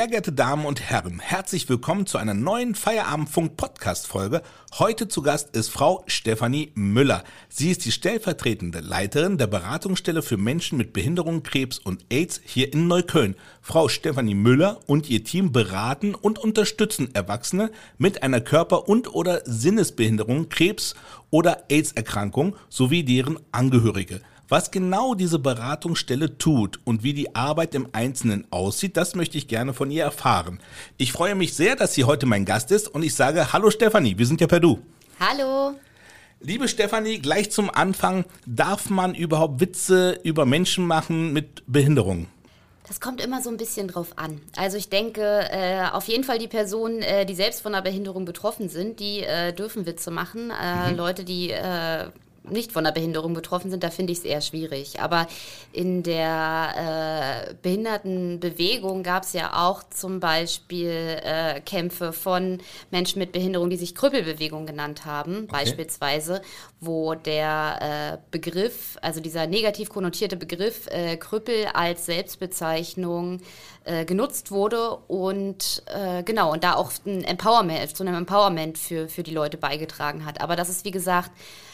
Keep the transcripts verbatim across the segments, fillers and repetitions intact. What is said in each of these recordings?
Sehr geehrte Damen und Herren, herzlich willkommen zu einer neuen Feierabendfunk-Podcast-Folge. Heute zu Gast ist Frau Stefanie Müller. Sie ist die stellvertretende Leiterin der Beratungsstelle für Menschen mit Behinderung, Krebs und AIDS hier in Neukölln. Frau Stefanie Müller und ihr Team beraten und unterstützen Erwachsene mit einer Körper- und oder Sinnesbehinderung, Krebs oder AIDS-Erkrankung sowie deren Angehörige. Was genau diese Beratungsstelle tut und wie die Arbeit im Einzelnen aussieht, das möchte ich gerne von ihr erfahren. Ich freue mich sehr, dass sie heute mein Gast ist und ich sage Hallo Stefanie, wir sind ja per Du. Hallo. Liebe Stefanie, gleich zum Anfang, darf man überhaupt Witze über Menschen machen mit Behinderung? Das kommt immer so ein bisschen drauf an. Also ich denke, äh, auf jeden Fall die Personen, äh, die selbst von einer Behinderung betroffen sind, die äh, dürfen Witze machen. Äh, mhm. Leute, die äh, nicht von einer Behinderung betroffen sind, da finde ich es eher schwierig. Aber in der äh, Behindertenbewegung gab es ja auch zum Beispiel äh, Kämpfe von Menschen mit Behinderung, die sich Krüppelbewegung genannt haben, okay. Beispielsweise, wo der äh, Begriff, also dieser negativ konnotierte Begriff äh, Krüppel als Selbstbezeichnung äh, genutzt wurde und äh, genau, und da auch ein Empowerment, zu einem Empowerment für, für die Leute beigetragen hat. Aber das ist, wie gesagt,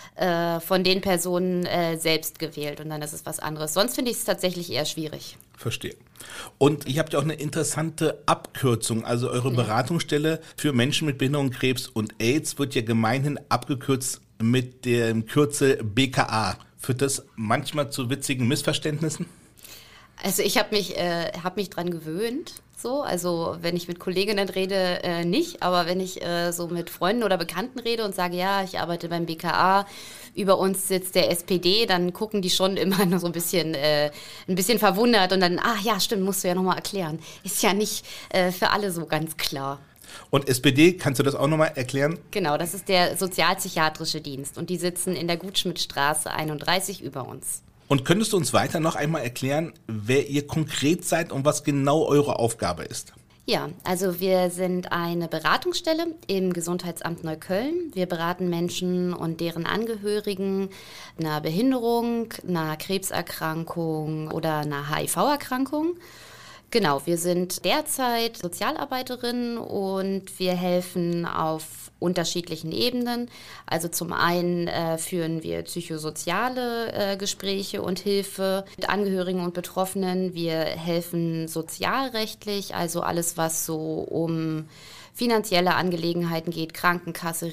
von den Personen äh, selbst gewählt und dann ist es was anderes. Sonst finde ich es tatsächlich eher schwierig. Verstehe. Und ihr habt ja auch eine interessante Abkürzung, also eure ja. Beratungsstelle für Menschen mit Behinderung, Krebs und AIDS wird ja gemeinhin abgekürzt mit dem Kürzel B K A. Führt das manchmal zu witzigen Missverständnissen? Also ich habe mich, äh, hab mich dran gewöhnt. So, also wenn ich mit Kolleginnen rede, äh, nicht, aber wenn ich äh, so mit Freunden oder Bekannten rede und sage, ja, ich arbeite beim B K A, über uns sitzt der S P D, dann gucken die schon immer nur so ein bisschen, äh, ein bisschen verwundert und dann, ah ja, stimmt, musst du ja nochmal erklären. Ist ja nicht äh, für alle so ganz klar. Und S P D, kannst du das auch nochmal erklären? Genau, das ist der Sozialpsychiatrische Dienst und die sitzen in der Gutschmidtstraße einunddreißig über uns. Und könntest du uns weiter noch einmal erklären, wer ihr konkret seid und was genau eure Aufgabe ist? Ja, also wir sind eine Beratungsstelle im Gesundheitsamt Neukölln. Wir beraten Menschen und deren Angehörigen einer Behinderung, einer Krebserkrankung oder einer H I V-Erkrankung. Genau, wir sind derzeit Sozialarbeiterinnen und wir helfen auf unterschiedlichen Ebenen. Also zum einen äh, führen wir psychosoziale äh, Gespräche und Hilfe mit Angehörigen und Betroffenen. Wir helfen sozialrechtlich, also alles, was so um finanzielle Angelegenheiten geht, Krankenkasse,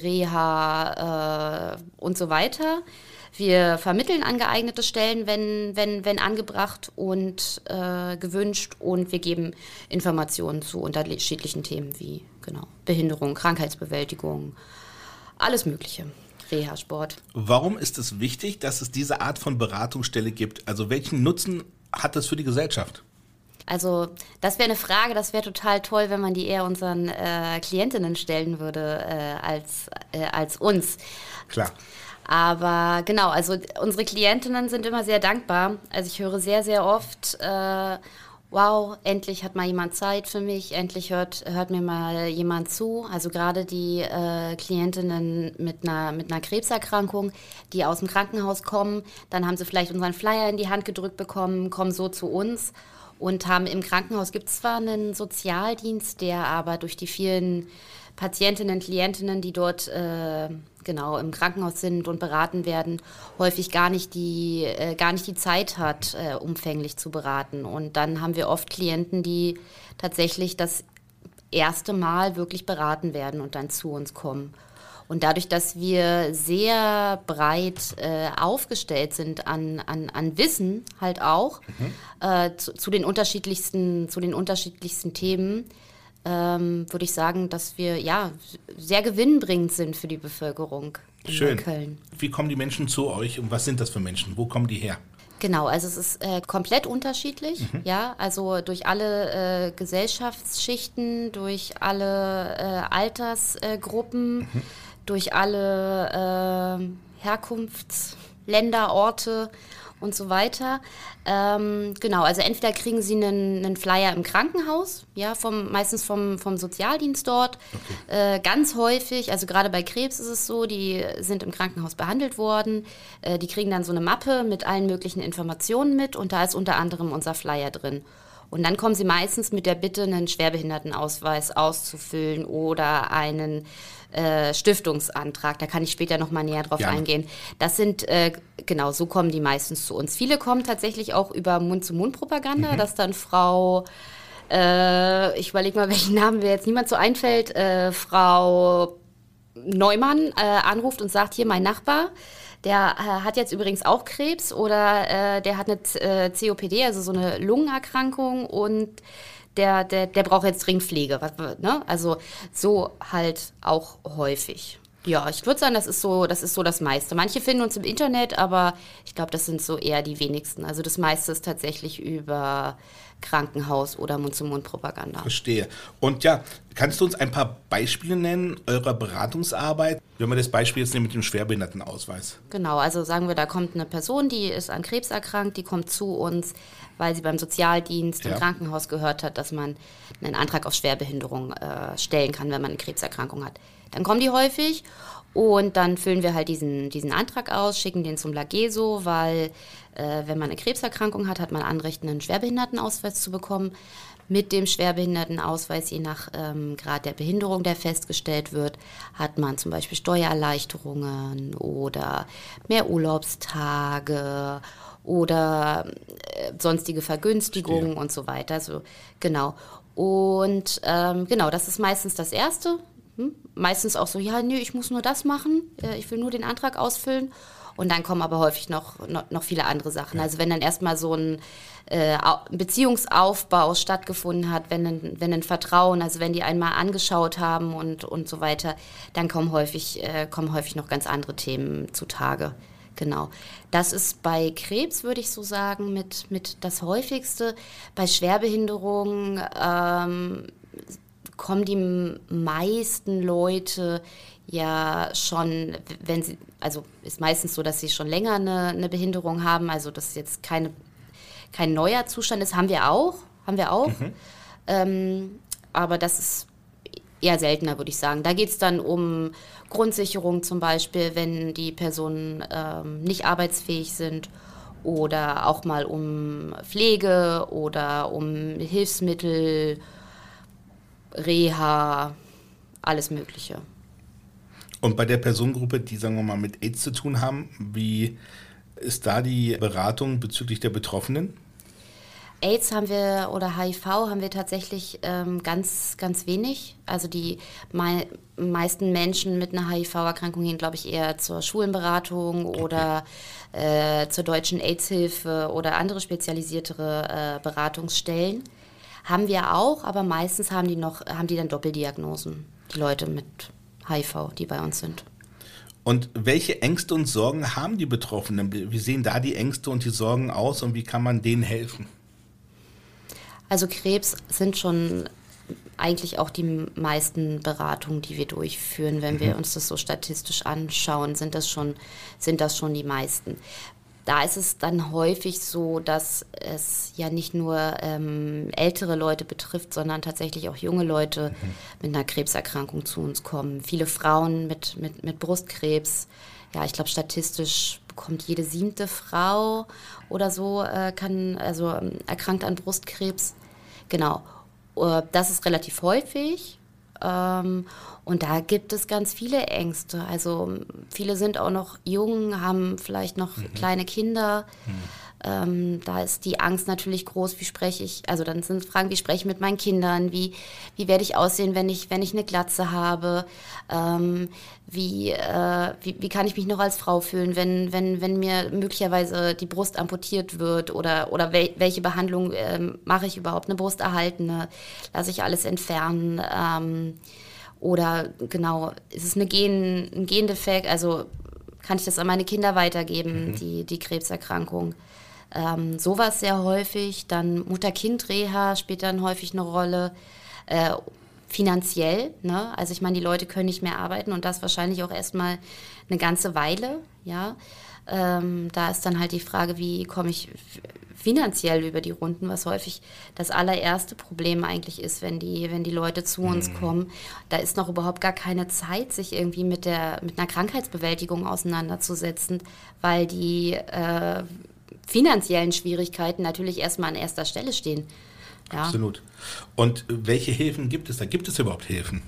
Reha äh, und so weiter. Wir vermitteln an geeignete Stellen, wenn, wenn, wenn angebracht und äh, gewünscht. Und wir geben Informationen zu unterschiedlichen Themen wie genau, Behinderung, Krankheitsbewältigung, alles Mögliche. Reha, Sport. Warum ist es wichtig, dass es diese Art von Beratungsstelle gibt? Also welchen Nutzen hat das für die Gesellschaft? Also das wäre eine Frage, das wäre total toll, wenn man die eher unseren äh, Klientinnen stellen würde äh, als, äh, als uns. Klar. Aber genau, also unsere Klientinnen sind immer sehr dankbar. Also ich höre sehr, sehr oft, äh, wow, endlich hat mal jemand Zeit für mich, endlich hört, hört mir mal jemand zu. Also gerade die äh, Klientinnen mit einer, mit einer Krebserkrankung, die aus dem Krankenhaus kommen, dann haben sie vielleicht unseren Flyer in die Hand gedrückt bekommen, kommen so zu uns und haben im Krankenhaus, gibt es zwar einen Sozialdienst, der aber durch die vielen Patientinnen, Klientinnen, die dort äh, genau im Krankenhaus sind und beraten werden, häufig gar nicht die, äh, gar nicht die Zeit hat, äh, umfänglich zu beraten. Und dann haben wir oft Klienten, die tatsächlich das erste Mal wirklich beraten werden und dann zu uns kommen. Und dadurch, dass wir sehr breit äh, aufgestellt sind an, an, an Wissen halt auch, mhm. äh, zu, zu den unterschiedlichsten, zu den unterschiedlichsten Themen, Ähm, würde ich sagen, dass wir ja sehr gewinnbringend sind für die Bevölkerung in Schön. Neukölln. Wie kommen die Menschen zu euch und was sind das für Menschen? Wo kommen die her? Genau, also es ist äh, komplett unterschiedlich, mhm. ja, also durch alle äh, Gesellschaftsschichten, durch alle äh, Altersgruppen, mhm. durch alle äh, Herkunftsländer, Orte und so weiter. Ähm, genau, also entweder kriegen sie einen, einen Flyer im Krankenhaus, ja, vom, meistens vom, vom Sozialdienst dort. Okay. Äh, ganz häufig, also gerade bei Krebs ist es so, die sind im Krankenhaus behandelt worden. Äh, die kriegen dann so eine Mappe mit allen möglichen Informationen mit und da ist unter anderem unser Flyer drin. Und dann kommen sie meistens mit der Bitte, einen Schwerbehindertenausweis auszufüllen oder einen äh, Stiftungsantrag. Da kann ich später noch mal näher drauf ja. eingehen. Das sind, äh, genau, so kommen die meistens zu uns. Viele kommen tatsächlich auch über Mund-zu-Mund-Propaganda, mhm. dass dann Frau, äh, ich überlege mal, welchen Namen mir jetzt niemand so einfällt, äh, Frau Neumann äh, anruft und sagt, hier mein Nachbar, der äh, hat jetzt übrigens auch Krebs oder äh, der hat eine äh, C O P D, also so eine Lungenerkrankung und der, der, der braucht jetzt dringend Pflege. Was, ne? Also so halt auch häufig. Ja, ich würde sagen, das ist so, das ist so das meiste. Manche finden uns im Internet, aber ich glaube, das sind so eher die wenigsten. Also das meiste ist tatsächlich über Krankenhaus oder Mund-zu-Mund-Propaganda. Verstehe. Und ja, kannst du uns ein paar Beispiele nennen eurer Beratungsarbeit? Wenn wir das Beispiel jetzt nehmen mit dem Schwerbehindertenausweis. Genau, also sagen wir, da kommt eine Person, die ist an Krebs erkrankt, die kommt zu uns, weil sie beim Sozialdienst ja. im Krankenhaus gehört hat, dass man einen Antrag auf Schwerbehinderung äh, stellen kann, wenn man eine Krebserkrankung hat. Dann kommen die häufig und dann füllen wir halt diesen, diesen Antrag aus, schicken den zum LAGESO, weil äh, wenn man eine Krebserkrankung hat, hat man Anrecht, einen Schwerbehindertenausweis zu bekommen. Mit dem Schwerbehindertenausweis, je nach ähm, Grad der Behinderung, der festgestellt wird, hat man zum Beispiel Steuererleichterungen oder mehr Urlaubstage oder äh, sonstige Vergünstigungen Verstehe. Und so weiter. Also, genau. Und ähm, genau, das ist meistens das Erste. Hm? Meistens auch so, ja, nee, ich muss nur das machen, äh, ich will nur den Antrag ausfüllen. Und dann kommen aber häufig noch, noch, noch viele andere Sachen. Ja. Also wenn dann erstmal so ein äh, Beziehungsaufbau stattgefunden hat, wenn ein, wenn ein Vertrauen, also wenn die einmal angeschaut haben und, und so weiter, dann kommen häufig, äh, kommen häufig noch ganz andere Themen zutage. Genau. Das ist bei Krebs, würde ich so sagen, mit, mit das häufigste. Bei Schwerbehinderung ähm, kommen die meisten Leute ja schon, wenn sie, also ist meistens so, dass sie schon länger eine, eine Behinderung haben, also dass jetzt keine, kein neuer Zustand ist, haben wir auch, haben wir auch, mhm. ähm, aber das ist eher seltener, würde ich sagen. Da geht es dann um Grundsicherung zum Beispiel, wenn die Personen ähm, nicht arbeitsfähig sind oder auch mal um Pflege oder um Hilfsmittel, Reha, alles Mögliche. Und bei der Personengruppe, die, sagen wir mal, mit AIDS zu tun haben, wie ist da die Beratung bezüglich der Betroffenen? AIDS haben wir oder H I V haben wir tatsächlich ähm, ganz, ganz wenig. Also die mei- meisten Menschen mit einer H I V-Erkrankung gehen, glaube ich, eher zur Schulenberatung okay. oder äh, zur Deutschen AIDS-Hilfe oder andere spezialisiertere äh, Beratungsstellen. Haben wir auch, aber meistens haben die noch, haben die dann Doppeldiagnosen, die Leute mit H I V, die bei uns sind. Und welche Ängste und Sorgen haben die Betroffenen? Wie sehen da die Ängste und die Sorgen aus und wie kann man denen helfen? Also Krebs sind schon eigentlich auch die meisten Beratungen, die wir durchführen. Wenn mhm. wir uns das so statistisch anschauen, sind das schon, sind das schon die meisten. Da ist es dann häufig so, dass es ja nicht nur ähm, ältere Leute betrifft, sondern tatsächlich auch junge Leute mhm. mit einer Krebserkrankung zu uns kommen. Viele Frauen mit, mit, mit Brustkrebs. Ja, ich glaube, statistisch bekommt jede siebte Frau oder so, äh, kann, also ähm, erkrankt an Brustkrebs. Genau, äh, das ist relativ häufig. Ähm, und da gibt es ganz viele Ängste. Also viele sind auch noch jung, haben vielleicht noch mhm. kleine Kinder. Mhm. Ähm, da ist die Angst natürlich groß, wie spreche ich, also dann sind Fragen, wie spreche ich mit meinen Kindern, wie, wie werde ich aussehen, wenn ich, wenn ich eine Glatze habe, ähm, wie, äh, wie, wie kann ich mich noch als Frau fühlen, wenn, wenn, wenn mir möglicherweise die Brust amputiert wird oder, oder wel, welche Behandlung äh, mache ich überhaupt, eine Brusterhaltende, lasse ich alles entfernen, ähm, oder genau, ist es eine Gen, ein Gendefekt, also kann ich das an meine Kinder weitergeben, mhm. die, die Krebserkrankung. Ähm, sowas sehr häufig, dann Mutter-Kind-Reha spielt dann häufig eine Rolle, äh, finanziell, ne? Also ich meine, die Leute können nicht mehr arbeiten und das wahrscheinlich auch erstmal eine ganze Weile, ja. Ähm, da ist dann halt die Frage, wie komme ich finanziell über die Runden, was häufig das allererste Problem eigentlich ist, wenn die, wenn die Leute zu uns mhm. kommen. Da ist noch überhaupt gar keine Zeit, sich irgendwie mit der, mit einer Krankheitsbewältigung auseinanderzusetzen, weil die äh, finanziellen Schwierigkeiten natürlich erstmal an erster Stelle stehen. Ja. Absolut. Und welche Hilfen gibt es da? Gibt es überhaupt Hilfen?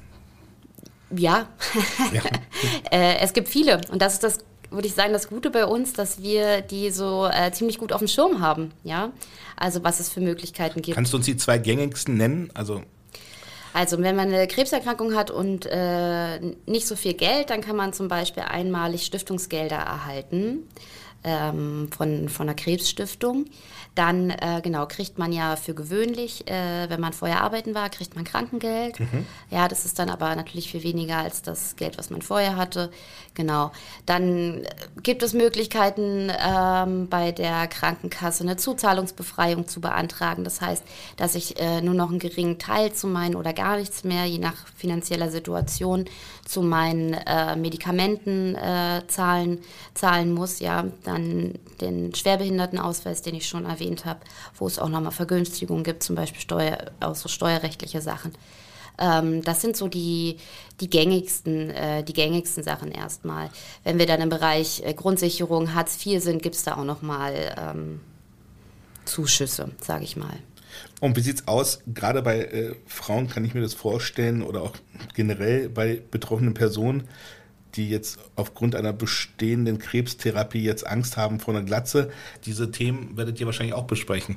Ja, Ja. äh, es gibt viele. Und das ist das, würde ich sagen, das Gute bei uns, dass wir die so äh, ziemlich gut auf dem Schirm haben. Ja, also was es für Möglichkeiten gibt. Kannst du uns die zwei gängigsten nennen? Also Also wenn man eine Krebserkrankung hat und äh, nicht so viel Geld, dann kann man zum Beispiel einmalig Stiftungsgelder erhalten ähm, von, von einer Krebsstiftung. Dann äh, genau kriegt man ja für gewöhnlich, äh, wenn man vorher arbeiten war, kriegt man Krankengeld. Mhm. Ja, das ist dann aber natürlich viel weniger als das Geld, was man vorher hatte. Genau. Dann gibt es Möglichkeiten, ähm, bei der Krankenkasse eine Zuzahlungsbefreiung zu beantragen. Das heißt, dass ich äh, nur noch einen geringen Teil zu meinen oder gar nichts mehr, je nach finanzieller Situation, zu meinen äh, Medikamenten äh, zahlen, zahlen muss. Ja, dann den Schwerbehindertenausweis, den ich schon erwähnt habe, wo es auch nochmal Vergünstigungen gibt, zum Beispiel Steuer, auch so steuerrechtliche Sachen. Ähm, das sind so die, die, gängigsten, äh, die gängigsten Sachen erstmal. Wenn wir dann im Bereich äh, Grundsicherung, Hartz vier sind, gibt es da auch nochmal ähm, Zuschüsse, sage ich mal. Und wie sieht's aus? Gerade bei äh, Frauen kann ich mir das vorstellen oder auch generell bei betroffenen Personen, die jetzt aufgrund einer bestehenden Krebstherapie jetzt Angst haben vor einer Glatze. Diese Themen werdet ihr wahrscheinlich auch besprechen.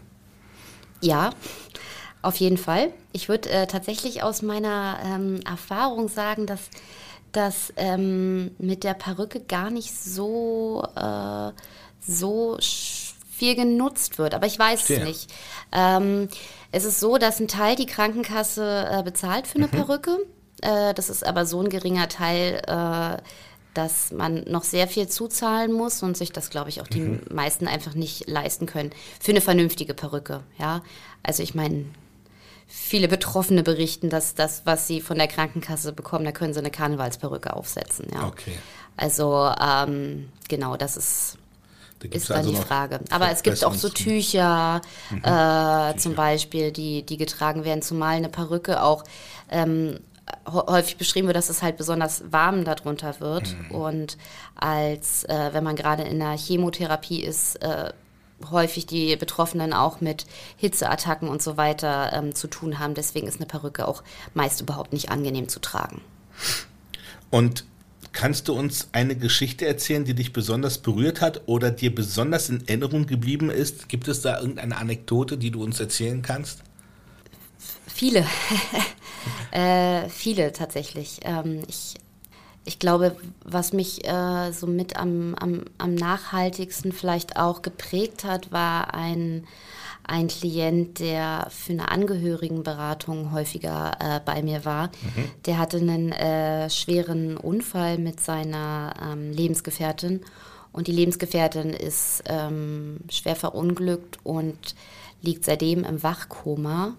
Ja, auf jeden Fall. Ich würde äh, tatsächlich aus meiner ähm, Erfahrung sagen, dass das ähm, mit der Perücke gar nicht so, äh, so viel genutzt wird. Aber ich weiß Verstehe. es nicht. Ähm, es ist so, dass ein Teil die Krankenkasse äh, bezahlt für eine mhm. Perücke. Das ist aber so ein geringer Teil, dass man noch sehr viel zuzahlen muss und sich das, glaube ich, auch die mhm. meisten einfach nicht leisten können. Für eine vernünftige Perücke, ja. Also ich meine, viele Betroffene berichten, dass das, was sie von der Krankenkasse bekommen, da können sie eine Karnevalsperücke aufsetzen, ja. Okay. Also ähm, genau, das ist... Da ist dann also die Frage. Aber es gibt auch so Tücher mhm. äh, zum Beispiel, die, die getragen werden, zumal eine Perücke auch ähm, häufig beschrieben wird, dass es halt besonders warm darunter wird. Mhm. Und als, äh, wenn man gerade in der Chemotherapie ist, äh, häufig die Betroffenen auch mit Hitzeattacken und so weiter ähm, zu tun haben. Deswegen ist eine Perücke auch meist überhaupt nicht angenehm zu tragen. Und kannst du uns eine Geschichte erzählen, die dich besonders berührt hat oder dir besonders in Erinnerung geblieben ist? Gibt es da irgendeine Anekdote, die du uns erzählen kannst? Viele. äh, viele tatsächlich. Ähm, ich, ich glaube, was mich äh, so mit am, am, am nachhaltigsten vielleicht auch geprägt hat, war ein, ein Klient, der für eine Angehörigenberatung häufiger äh, bei mir war. Mhm. Der hatte einen äh, schweren Unfall mit seiner ähm, Lebensgefährtin. Und die Lebensgefährtin ist ähm, schwer verunglückt und liegt seitdem im Wachkoma.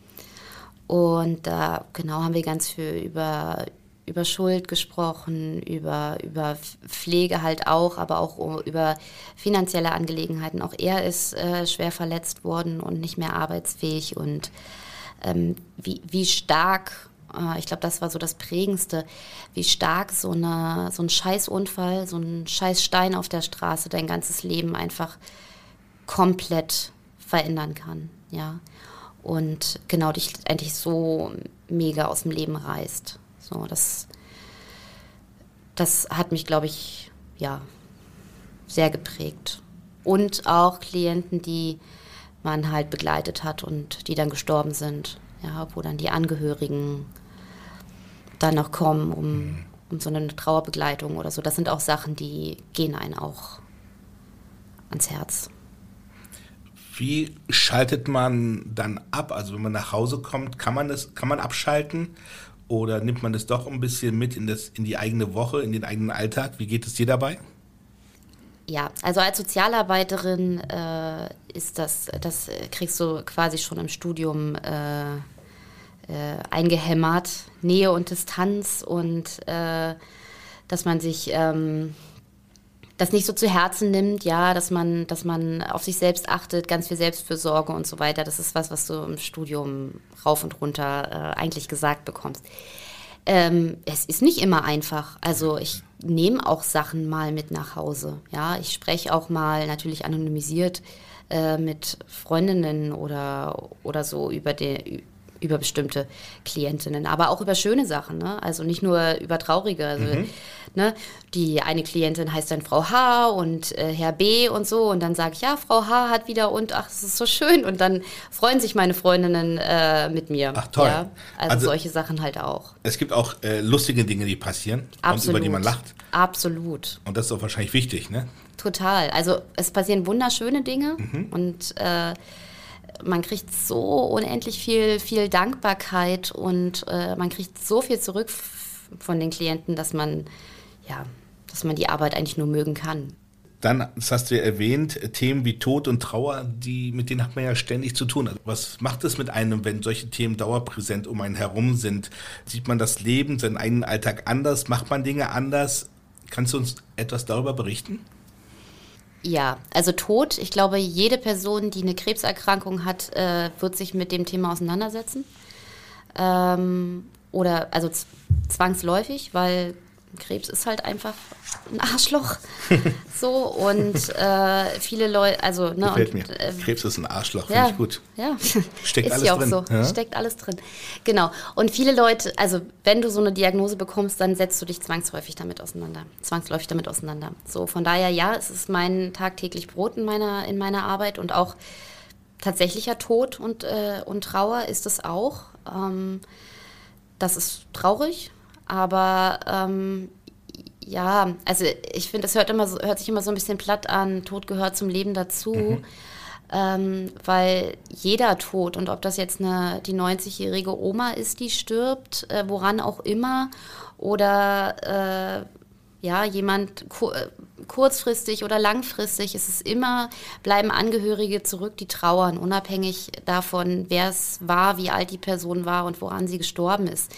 Und da genau haben wir ganz viel über, über Schuld gesprochen, über, über Pflege halt auch, aber auch über finanzielle Angelegenheiten. Auch er ist äh, schwer verletzt worden und nicht mehr arbeitsfähig. Und ähm, wie, wie stark, äh, ich glaube, das war so das Prägendste, wie stark so, eine, so ein Scheißunfall, so ein Scheißstein auf der Straße dein ganzes Leben einfach komplett verändern kann, ja. Und genau dich eigentlich so mega aus dem Leben reißt. So, das, das hat mich, glaube ich, ja, sehr geprägt. Und auch Klienten, die man halt begleitet hat und die dann gestorben sind. Ja, wo dann die Angehörigen dann noch kommen, um, um so eine Trauerbegleitung oder so. Das sind auch Sachen, die gehen einen auch ans Herz. Wie schaltet man dann ab? Also wenn man nach Hause kommt, kann man das, kann man abschalten oder nimmt man das doch ein bisschen mit in, das, in die eigene Woche, in den eigenen Alltag? Wie geht es dir dabei? Ja, also als Sozialarbeiterin äh, ist das, das kriegst du quasi schon im Studium äh, äh, eingehämmert, Nähe und Distanz und äh, dass man sich ähm, das nicht so zu Herzen nimmt, ja, dass man, dass man auf sich selbst achtet, ganz viel Selbstfürsorge und so weiter. Das ist was, was du im Studium rauf und runter äh, eigentlich gesagt bekommst. Ähm, es ist nicht immer einfach. Also ich nehme auch Sachen mal mit nach Hause. Ja, ich spreche auch mal natürlich anonymisiert äh, mit Freundinnen oder, oder so über die, über bestimmte Klientinnen, aber auch über schöne Sachen, ne? Also nicht nur über traurige. Also, mhm. ne? Die eine Klientin heißt dann Frau H. und äh, Herr B. und so und dann sage ich, ja, Frau H. hat wieder und ach, das ist so schön und dann freuen sich meine Freundinnen äh, mit mir. Ach toll. Ja? Also, also solche Sachen halt auch. Es gibt auch äh, lustige Dinge, die passieren. Absolut. Und über die man lacht. Absolut. Und das ist auch wahrscheinlich wichtig, ne? Total. Also es passieren wunderschöne Dinge mhm. und äh, man kriegt so unendlich viel, viel Dankbarkeit und äh, man kriegt so viel zurück f- von den Klienten, dass man, ja, dass man die Arbeit eigentlich nur mögen kann. Dann, das hast du ja erwähnt, Themen wie Tod und Trauer, die, mit denen hat man ja ständig zu tun. Also was macht es mit einem, wenn solche Themen dauerpräsent um einen herum sind? Sieht man das Leben, seinen eigenen Alltag anders? Macht man Dinge anders? Kannst du uns etwas darüber berichten? Ja, also Tod, ich glaube, jede Person, die eine Krebserkrankung hat, äh, wird sich mit dem Thema auseinandersetzen. Ähm, oder also z- zwangsläufig, weil Krebs ist halt einfach ein Arschloch. so und äh, viele Leute, also ne, gefällt und, mir. Äh, Krebs ist ein Arschloch, ja, finde ich gut. Ja, steckt ist alles ja auch drin. so. Ja? Steckt alles drin. Genau. Und viele Leute, also wenn du so eine Diagnose bekommst, dann setzt du dich zwangsläufig damit auseinander, zwangsläufig damit auseinander. So von daher, ja, es ist mein tagtäglich Brot in meiner in meiner Arbeit und auch tatsächlicher Tod und äh, und Trauer ist es auch. Ähm, das ist traurig. Aber ähm, ja, also ich finde, es hört immer so, hört sich immer so ein bisschen platt an, Tod gehört zum Leben dazu, mhm. ähm, weil jeder Tod, und ob das jetzt eine, die neunzigjährige Oma ist, die stirbt, äh, woran auch immer, oder äh, ja, jemand ku- kurzfristig oder langfristig, es ist immer, bleiben Angehörige zurück, die trauern, unabhängig davon, wer es war, wie alt die Person war und woran sie gestorben ist.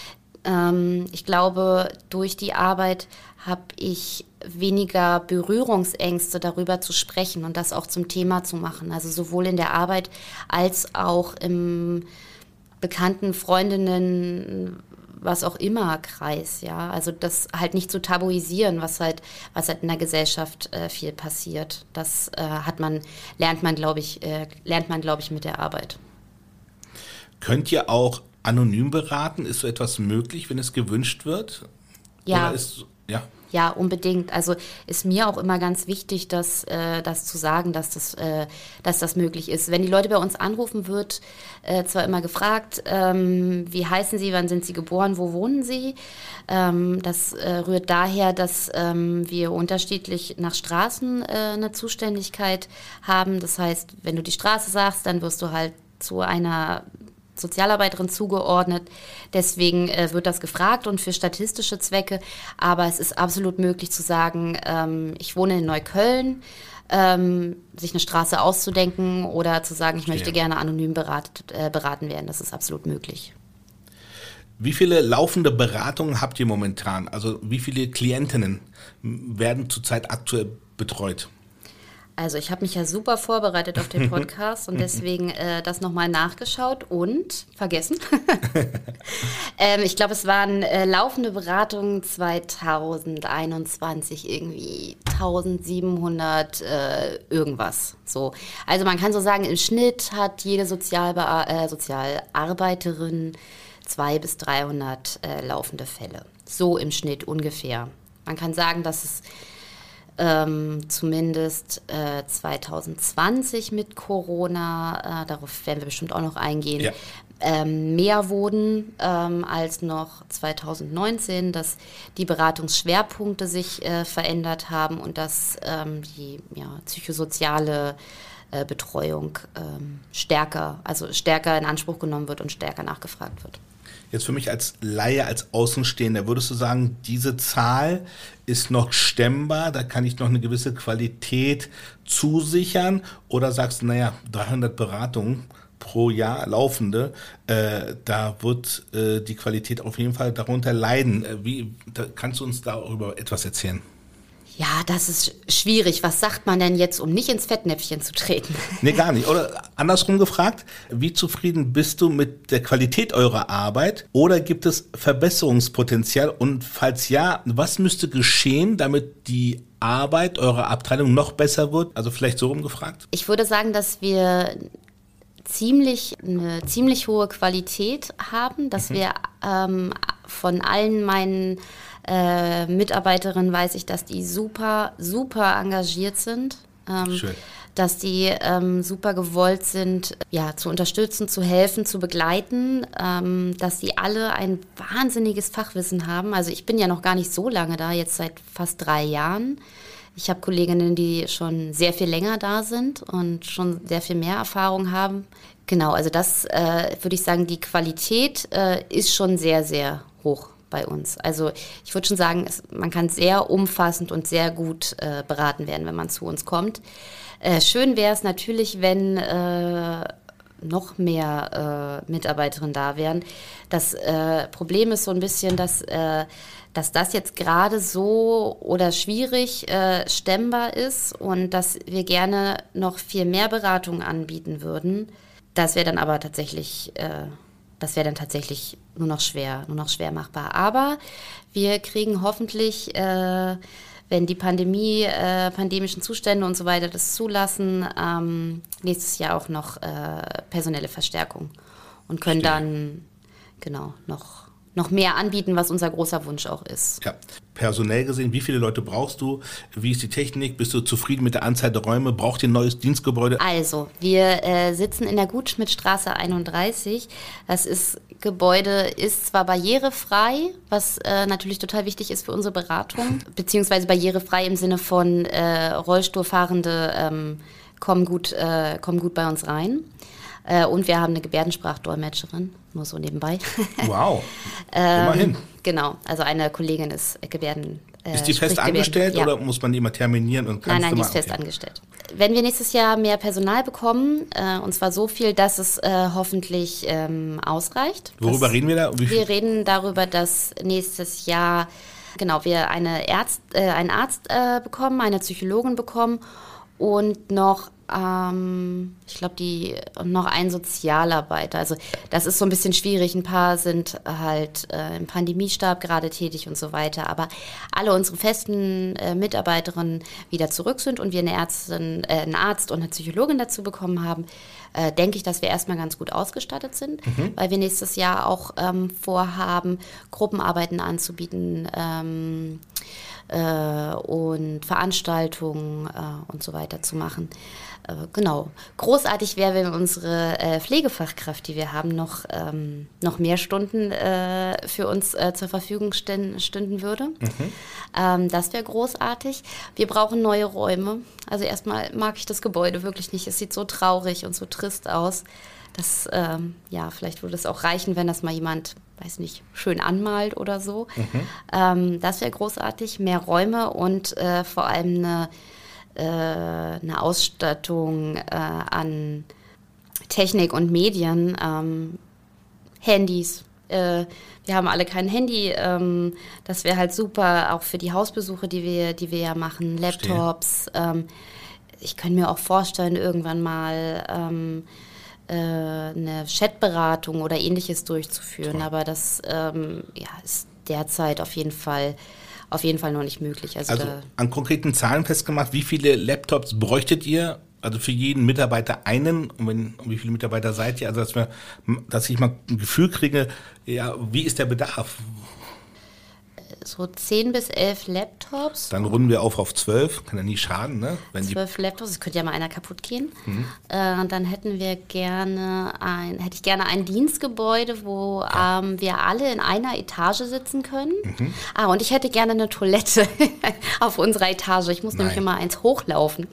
Ich glaube, durch die Arbeit habe ich weniger Berührungsängste, darüber zu sprechen und das auch zum Thema zu machen. Also sowohl in der Arbeit als auch im bekannten Freundinnen, was auch immer Kreis, ja. Also das halt nicht zu tabuisieren, was halt, was halt in der Gesellschaft äh, viel passiert. Das äh, hat man, lernt man, glaube ich, äh, lernt man, glaube ich, mit der Arbeit. Könnt ihr auch anonym beraten? Ist so etwas möglich, wenn es gewünscht wird? Ja. Oder ist, ja. Ja, unbedingt. Also ist mir auch immer ganz wichtig, dass, äh, das zu sagen, dass das, äh, dass das möglich ist. Wenn die Leute bei uns anrufen, wird äh, zwar immer gefragt, ähm, wie heißen sie, wann sind sie geboren, wo wohnen sie? Ähm, das äh, rührt daher, dass ähm, wir unterschiedlich nach Straßen äh, eine Zuständigkeit haben. Das heißt, wenn du die Straße sagst, dann wirst du halt zu einer Sozialarbeiterin zugeordnet. Deswegen äh, wird das gefragt und für statistische Zwecke. Aber es ist absolut möglich zu sagen, ähm, ich wohne in Neukölln, ähm, sich eine Straße auszudenken oder zu sagen, ich möchte ja. gerne anonym berat, äh, beraten werden. Das ist absolut möglich. Wie viele laufende Beratungen habt ihr momentan? Also wie viele Klientinnen werden zurzeit aktuell betreut? Also ich habe mich ja super vorbereitet auf den Podcast und deswegen äh, das nochmal nachgeschaut und vergessen. ähm, ich glaube, es waren äh, laufende Beratungen zwanzig einundzwanzig irgendwie eintausendsiebenhundert äh, irgendwas. So. Also man kann so sagen, im Schnitt hat jede Sozialbe- äh, Sozialarbeiterin zweihundert bis dreihundert äh, laufende Fälle. So im Schnitt ungefähr. Man kann sagen, dass es Ähm, zumindest äh, zwanzig zwanzig mit Corona, äh, darauf werden wir bestimmt auch noch eingehen, ja. ähm, mehr wurden ähm, als noch zwanzig neunzehn, dass die Beratungsschwerpunkte sich äh, verändert haben und dass ähm, die ja, psychosoziale äh, Betreuung ähm, stärker, also stärker in Anspruch genommen wird und stärker nachgefragt wird. Jetzt für mich als Laie, als Außenstehender, würdest du sagen, diese Zahl ist noch stemmbar, da kann ich noch eine gewisse Qualität zusichern? Oder sagst du, naja, dreihundert Beratungen pro Jahr laufende, äh, da wird äh, die Qualität auf jeden Fall darunter leiden. Wie, da, kannst du uns darüber etwas erzählen? Ja, das ist schwierig. Was sagt man denn jetzt, um nicht ins Fettnäpfchen zu treten? Nee, gar nicht. Oder andersrum gefragt, wie zufrieden bist du mit der Qualität eurer Arbeit oder gibt es Verbesserungspotenzial? Und falls ja, was müsste geschehen, damit die Arbeit eurer Abteilung noch besser wird? Also vielleicht so rumgefragt? Ich würde sagen, dass wir ziemlich eine ziemlich hohe Qualität haben, dass mhm. wir ähm, von allen meinen äh, Mitarbeiterinnen weiß ich, dass die super, super engagiert sind. Ähm, Schön. Dass die ähm, super gewollt sind, ja, zu unterstützen, zu helfen, zu begleiten, ähm, dass die alle ein wahnsinniges Fachwissen haben. Also ich bin ja noch gar nicht so lange da, jetzt seit fast drei Jahren. Ich habe Kolleginnen, die schon sehr viel länger da sind und schon sehr viel mehr Erfahrung haben. Genau, also das äh, würde ich sagen, die Qualität äh, ist schon sehr, sehr hoch bei uns. Also ich würde schon sagen, es, man kann sehr umfassend und sehr gut äh, beraten werden, wenn man zu uns kommt. Äh, schön wäre es natürlich, wenn äh, noch mehr äh, Mitarbeiterinnen da wären. Das äh, Problem ist so ein bisschen, dass, äh, dass das jetzt gerade so oder schwierig äh, stemmbar ist und dass wir gerne noch viel mehr Beratung anbieten würden. Das wäre dann aber tatsächlich, äh, das wäre dann tatsächlich nur noch schwer, nur noch schwer machbar. Aber wir kriegen hoffentlich äh, wenn die Pandemie, äh, pandemischen Zustände und so weiter das zulassen, ähm, nächstes Jahr auch noch äh, personelle Verstärkung und können Verstehe. dann genau noch, noch mehr anbieten, was unser großer Wunsch auch ist. Ja, personell gesehen, wie viele Leute brauchst du? Wie ist die Technik? Bist du zufrieden mit der Anzahl der Räume? Braucht ihr ein neues Dienstgebäude? Also, wir äh, sitzen in der Gutschmidtstraße einunddreißig. Das ist Gebäude ist zwar barrierefrei, was äh, natürlich total wichtig ist für unsere Beratung, beziehungsweise barrierefrei im Sinne von äh, Rollstuhlfahrende ähm, kommen gut, äh, kommen gut bei uns rein. Äh, und wir haben eine Gebärdensprachdolmetscherin, nur so nebenbei. Wow, immerhin. ähm, genau, also eine Kollegin ist Gebärden. Äh, ist die fest angestellt ja. oder muss man die immer terminieren? Und nein, nein, die ist okay. fest angestellt. Wenn wir nächstes Jahr mehr Personal bekommen, äh, und zwar so viel, dass es äh, hoffentlich ähm, ausreicht. Worüber reden wir da? Wie wir reden darüber, dass nächstes Jahr genau wir eine Ärzt, äh, einen Arzt äh, bekommen, eine Psychologin bekommen und noch ähm, ich glaube, die und noch ein Sozialarbeiter. Also das ist so ein bisschen schwierig. Ein paar sind halt äh, im Pandemiestab gerade tätig und so weiter. Aber alle unsere festen äh, Mitarbeiterinnen wieder zurück sind und wir eine Ärztin, äh, einen Arzt und eine Psychologin dazu bekommen haben, äh, denke ich, dass wir erstmal ganz gut ausgestattet sind, mhm. weil wir nächstes Jahr auch ähm, vorhaben, Gruppenarbeiten anzubieten, ähm, äh, und Veranstaltungen äh, und so weiter zu machen. Äh, genau. Großartig wäre, wenn unsere äh, Pflegefachkraft, die wir haben, noch, ähm, noch mehr Stunden äh, für uns äh, zur Verfügung ständen, stünden würde. Mhm. Ähm, das wäre großartig. Wir brauchen neue Räume. Also erstmal mag ich das Gebäude wirklich nicht. Es sieht so traurig und so trist aus. Das, ähm, ja, vielleicht würde es auch reichen, wenn das mal jemand, weiß nicht, schön anmalt oder so. Mhm. Ähm, das wäre großartig. Mehr Räume und äh, vor allem eine, äh, eine Ausstattung äh, an Technik und Medien. Ähm, Handys. Äh, wir haben alle kein Handy. Ähm, das wäre halt super, auch für die Hausbesuche, die wir, die wir ja machen. Laptops. Ähm, ich könnte mir auch vorstellen, irgendwann mal Ähm, eine Chatberatung oder Ähnliches durchzuführen, Toll. aber das ähm, ja, ist derzeit auf jeden Fall auf jeden Fall noch nicht möglich. Also, also an konkreten Zahlen festgemacht, wie viele Laptops bräuchtet ihr? Also für jeden Mitarbeiter einen, und, wenn, und wie viele Mitarbeiter seid ihr? Also dass, wir, dass ich mal ein Gefühl kriege, ja, wie ist der Bedarf? So zehn bis elf Laptops. Dann runden wir auf auf zwölf, kann ja nie schaden, ne? Wenn zwölf Laptops, es könnte ja mal einer kaputt gehen. Mhm. Äh, dann hätten wir gerne ein, hätte ich gerne ein Dienstgebäude, wo ja. ähm, wir alle in einer Etage sitzen können. Mhm. Ah, und ich hätte gerne eine Toilette auf unserer Etage. Ich muss Nein. nämlich immer eins hochlaufen.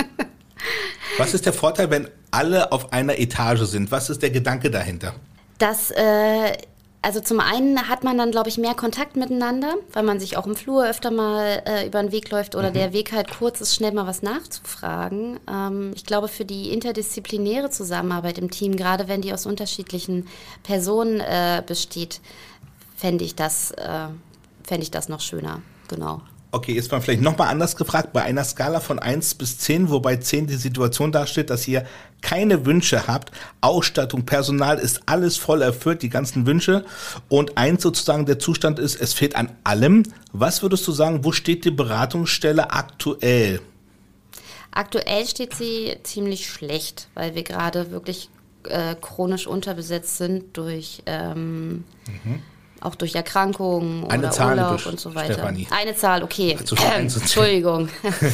Was ist der Vorteil, wenn alle auf einer Etage sind? Was ist der Gedanke dahinter? Das äh, Also zum einen hat man dann, glaube ich, mehr Kontakt miteinander, weil man sich auch im Flur öfter mal äh, über den Weg läuft oder mhm. der Weg halt kurz ist, schnell mal was nachzufragen. Ähm, ich glaube, für die interdisziplinäre Zusammenarbeit im Team, gerade wenn die aus unterschiedlichen Personen äh, besteht, fände ich das, äh, fände ich das noch schöner. Genau. Okay, jetzt mal vielleicht nochmal anders gefragt, bei einer Skala von eins bis zehn, wobei zehn die Situation dasteht, dass ihr keine Wünsche habt, Ausstattung, Personal ist alles voll erfüllt, die ganzen Wünsche und eins sozusagen der Zustand ist, es fehlt an allem. Was würdest du sagen, wo steht die Beratungsstelle aktuell? Aktuell steht sie ziemlich schlecht, weil wir gerade wirklich äh, chronisch unterbesetzt sind durch ähm, mhm. auch durch Erkrankungen Eine oder Zahl, Urlaub bitte, und so weiter. Stefanie. Eine Zahl, okay. Also ähm, Entschuldigung.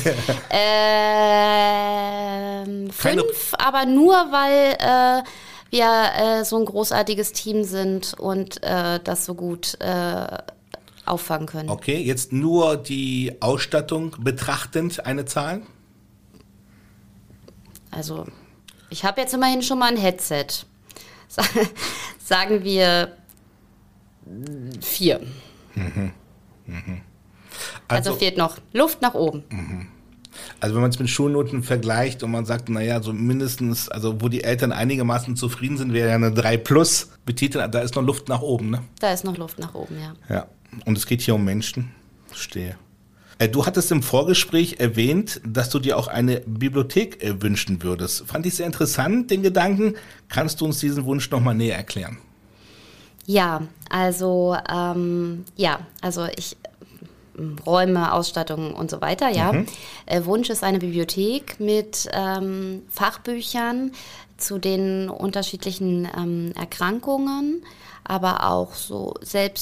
ähm, fünf, aber nur weil äh, wir äh, so ein großartiges Team sind und äh, das so gut äh, auffangen können. Okay, jetzt nur die Ausstattung betrachtend eine Zahl? Also, ich habe jetzt immerhin schon mal ein Headset. Sagen wir vier. Mhm. Mhm. Also, also fehlt noch Luft nach oben. Mhm. Also wenn man es mit Schulnoten vergleicht und man sagt, naja, so mindestens, also wo die Eltern einigermaßen zufrieden sind, wäre ja eine drei plus betitelt, da ist noch Luft nach oben, ne? Da ist noch Luft nach oben, ja. Ja, und es geht hier um Menschen. Verstehe. Du hattest im Vorgespräch erwähnt, dass du dir auch eine Bibliothek äh, wünschen würdest. Fand ich sehr interessant, den Gedanken. Kannst du uns diesen Wunsch nochmal näher erklären? Ja, also ähm, ja, also ich Räume, Ausstattung und so weiter, ja. Mhm. Äh, Wunsch ist eine Bibliothek mit ähm, Fachbüchern zu den unterschiedlichen ähm, Erkrankungen, aber auch so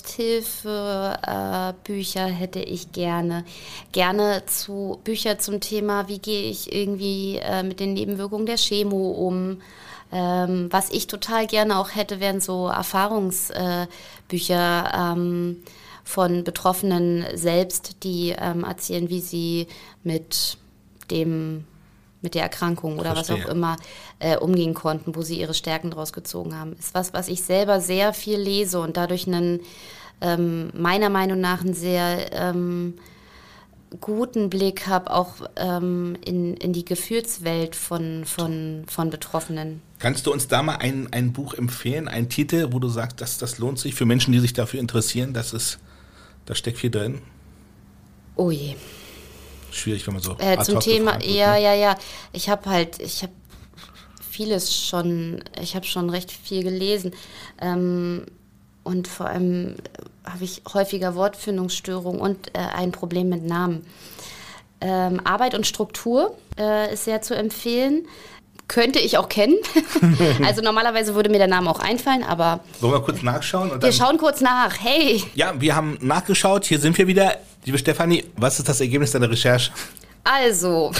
Selbsthilfebücher äh, hätte ich gerne. Gerne zu Bücher zum Thema, wie gehe ich irgendwie äh, mit den Nebenwirkungen der Chemo um. Ähm, was ich total gerne auch hätte, wären so Erfahrungsbücher äh, ähm, von Betroffenen selbst, die ähm, erzählen, wie sie mit dem mit der Erkrankung oder Verstehe. was auch immer äh, umgehen konnten, wo sie ihre Stärken draus gezogen haben. Ist was, was ich selber sehr viel lese und dadurch einen, ähm, meiner Meinung nach einen sehr ähm, guten Blick habe, auch ähm, in, in die Gefühlswelt von, von, von Betroffenen. Kannst du uns da mal ein, ein Buch empfehlen, einen Titel, wo du sagst, dass das lohnt sich für Menschen, die sich dafür interessieren, dass es, da steckt viel drin? Oh je. Schwierig, wenn man so äh, zum Thema, wird, ja, ne? ja, ja. Ich habe halt, ich habe vieles schon, ich habe schon recht viel gelesen. Ähm, und vor allem habe ich häufiger Wortfindungsstörungen und äh, ein Problem mit Namen. Ähm, Arbeit und Struktur äh, ist sehr zu empfehlen. Könnte ich auch kennen. Also normalerweise würde mir der Name auch einfallen, aber... Wollen wir kurz nachschauen? Und wir dann schauen kurz nach. Hey! Ja, wir haben nachgeschaut. Hier sind wir wieder. Liebe Stefanie, was ist das Ergebnis deiner Recherche? Also,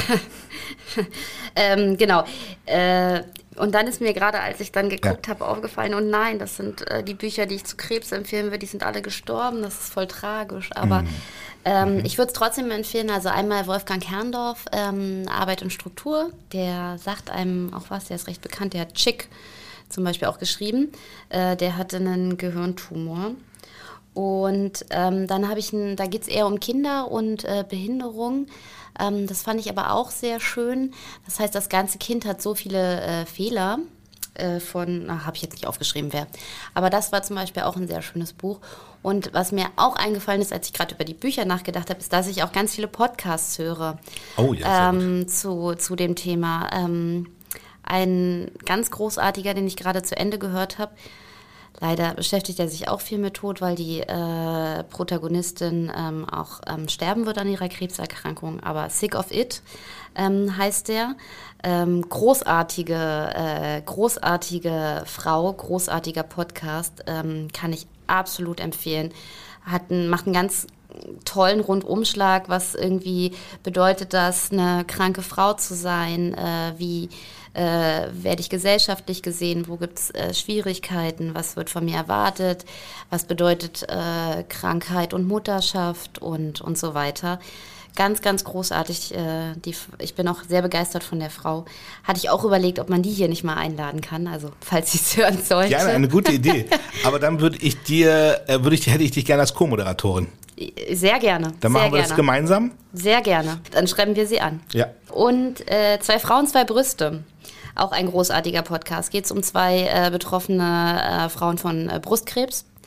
ähm, genau. Äh, und dann ist mir gerade, als ich dann geguckt ja. habe, aufgefallen, oh nein, das sind äh, die Bücher, die ich zu Krebs empfehlen würde, die sind alle gestorben. Das ist voll tragisch. Aber... Mhm. Ähm, mhm. Ich würde es trotzdem empfehlen, also einmal Wolfgang Herrndorf, ähm, Arbeit und Struktur, der sagt einem auch was, der ist recht bekannt, der hat Chick zum Beispiel auch geschrieben, äh, der hatte einen Gehirntumor und ähm, dann habe ich, ein, da geht es eher um Kinder und äh, Behinderung, ähm, das fand ich aber auch sehr schön, das heißt, das ganze Kind hat so viele äh, Fehler, von, habe ich jetzt nicht aufgeschrieben, wer. Aber das war zum Beispiel auch ein sehr schönes Buch. Und was mir auch eingefallen ist, als ich gerade über die Bücher nachgedacht habe, ist, dass ich auch ganz viele Podcasts höre. Oh ja, ähm, zu, zu dem Thema. Ähm, ein ganz großartiger, den ich gerade zu Ende gehört habe. Leider beschäftigt er sich auch viel mit Tod, weil die äh, Protagonistin ähm, auch ähm, sterben wird an ihrer Krebserkrankung. Aber Sick of It ähm, heißt der. Ähm, großartige, äh, großartige Frau, großartiger Podcast, ähm, kann ich absolut empfehlen. Hat ein, macht einen ganz tollen Rundumschlag, was irgendwie bedeutet das, eine kranke Frau zu sein, äh, wie äh, werde ich gesellschaftlich gesehen, wo gibt es äh, Schwierigkeiten, was wird von mir erwartet, was bedeutet äh, Krankheit und Mutterschaft und, und so weiter. Ganz, ganz großartig. Äh, die, ich bin auch sehr begeistert von der Frau. Hatte ich auch überlegt, ob man die hier nicht mal einladen kann, also falls sie es hören sollte. Gerne, eine gute Idee. Aber dann würde ich dir, äh, würde ich, hätte ich dich gerne als Co-Moderatorin. Sehr gerne. Dann machen sehr wir gerne. das gemeinsam? Sehr gerne. Dann schreiben wir sie an. Ja. Und äh, Zwei Frauen, zwei Brüste. Auch ein großartiger Podcast. Geht es um zwei äh, betroffene äh, Frauen von äh, Brustkrebs.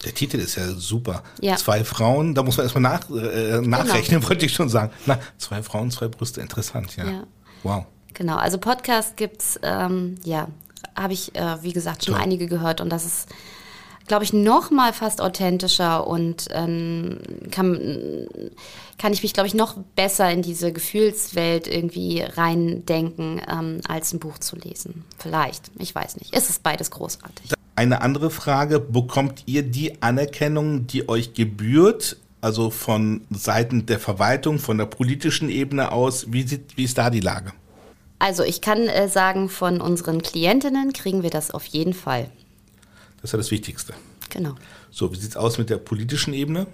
Der Titel ist ja super. Ja. Zwei Frauen, da muss man erstmal nach, äh, nachrechnen, genau. wollte ich schon sagen. Na, zwei Frauen, zwei Brüste, interessant, ja. ja. Wow. Genau, also Podcast gibt's, ähm, ja, habe ich, äh, wie gesagt, schon Toll. einige gehört und das ist, glaube ich, noch mal fast authentischer und ähm, kann, kann ich mich, glaube ich, noch besser in diese Gefühlswelt irgendwie reindenken, ähm, als ein Buch zu lesen. Vielleicht, ich weiß nicht. Es ist beides großartig. Eine andere Frage, bekommt ihr die Anerkennung, die euch gebührt, also von Seiten der Verwaltung, von der politischen Ebene aus? Wie, sieht, wie ist da die Lage? Also ich kann äh, sagen, von unseren Klientinnen kriegen wir das auf jeden Fall. Das ist ja das Wichtigste. Genau. So, wie sieht es aus mit der politischen Ebene?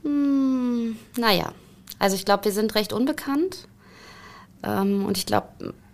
Hm, naja, also ich glaube, wir sind recht unbekannt. Ähm, und ich glaube,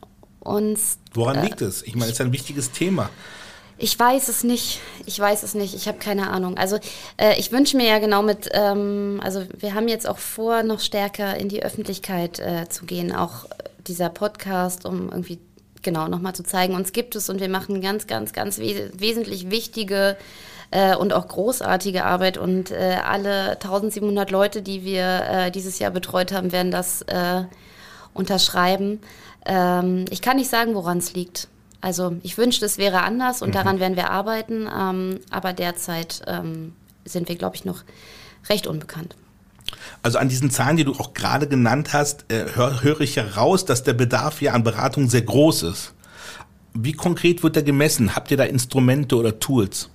uns... Woran äh, liegt es? Ich meine, es ist ein wichtiges Thema. Ich weiß es nicht. Ich weiß es nicht. Ich habe keine Ahnung. Also äh, ich wünsche mir ja genau mit, ähm, also wir haben jetzt auch vor, noch stärker in die Öffentlichkeit äh, zu gehen. Auch dieser Podcast, um irgendwie genau nochmal zu zeigen, uns gibt es und wir machen ganz, ganz, ganz wes- wesentlich wichtige äh, und auch großartige Arbeit. Und äh, alle eintausendsiebenhundert Leute, die wir äh, dieses Jahr betreut haben, werden das äh, unterschreiben. Ähm, ich kann nicht sagen, woran es liegt. Also ich wünschte, es wäre anders und mhm. daran werden wir arbeiten, ähm, aber derzeit ähm, sind wir, glaube ich, noch recht unbekannt. Also an diesen Zahlen, die du auch gerade genannt hast, äh, höre hör ich heraus, dass der Bedarf ja an Beratung sehr groß ist. Wie konkret wird der gemessen? Habt ihr da Instrumente oder Tools?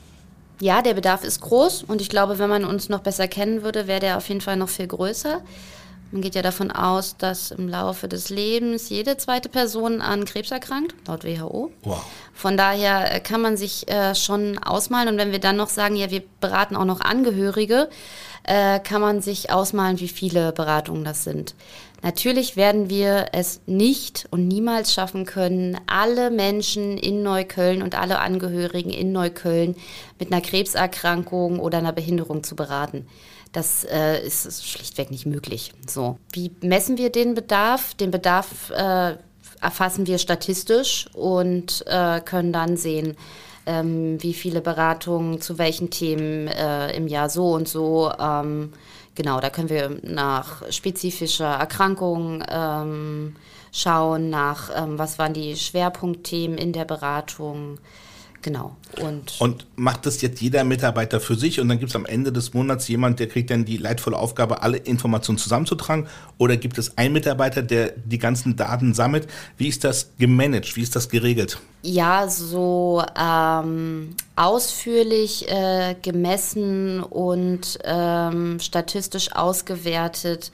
Ja, der Bedarf ist groß und ich glaube, wenn man uns noch besser kennen würde, wäre der auf jeden Fall noch viel größer. Man geht ja davon aus, dass im Laufe des Lebens jede zweite Person an Krebs erkrankt, laut W H O. Wow. Von daher kann man sich äh, schon ausmalen. Und wenn wir dann noch sagen, ja, wir beraten auch noch Angehörige, äh, kann man sich ausmalen, wie viele Beratungen das sind. Natürlich werden wir es nicht und niemals schaffen können, alle Menschen in Neukölln und alle Angehörigen in Neukölln mit einer Krebserkrankung oder einer Behinderung zu beraten. Das äh, ist, ist schlichtweg nicht möglich. So. Wie messen wir den Bedarf? Den Bedarf äh, erfassen wir statistisch und äh, können dann sehen, ähm, wie viele Beratungen zu welchen Themen äh, im Jahr so und so. Ähm, genau, da können wir nach spezifischer Erkrankung ähm, schauen, nach ähm, was waren die Schwerpunktthemen in der Beratung. Genau. Und, und macht das jetzt jeder Mitarbeiter für sich und dann gibt es am Ende des Monats jemand, der kriegt dann die leidvolle Aufgabe, alle Informationen zusammenzutragen? Oder gibt es einen Mitarbeiter, der die ganzen Daten sammelt? Wie ist das gemanagt? Wie ist das geregelt? Ja, so ähm, ausführlich äh, gemessen und ähm, statistisch ausgewertet,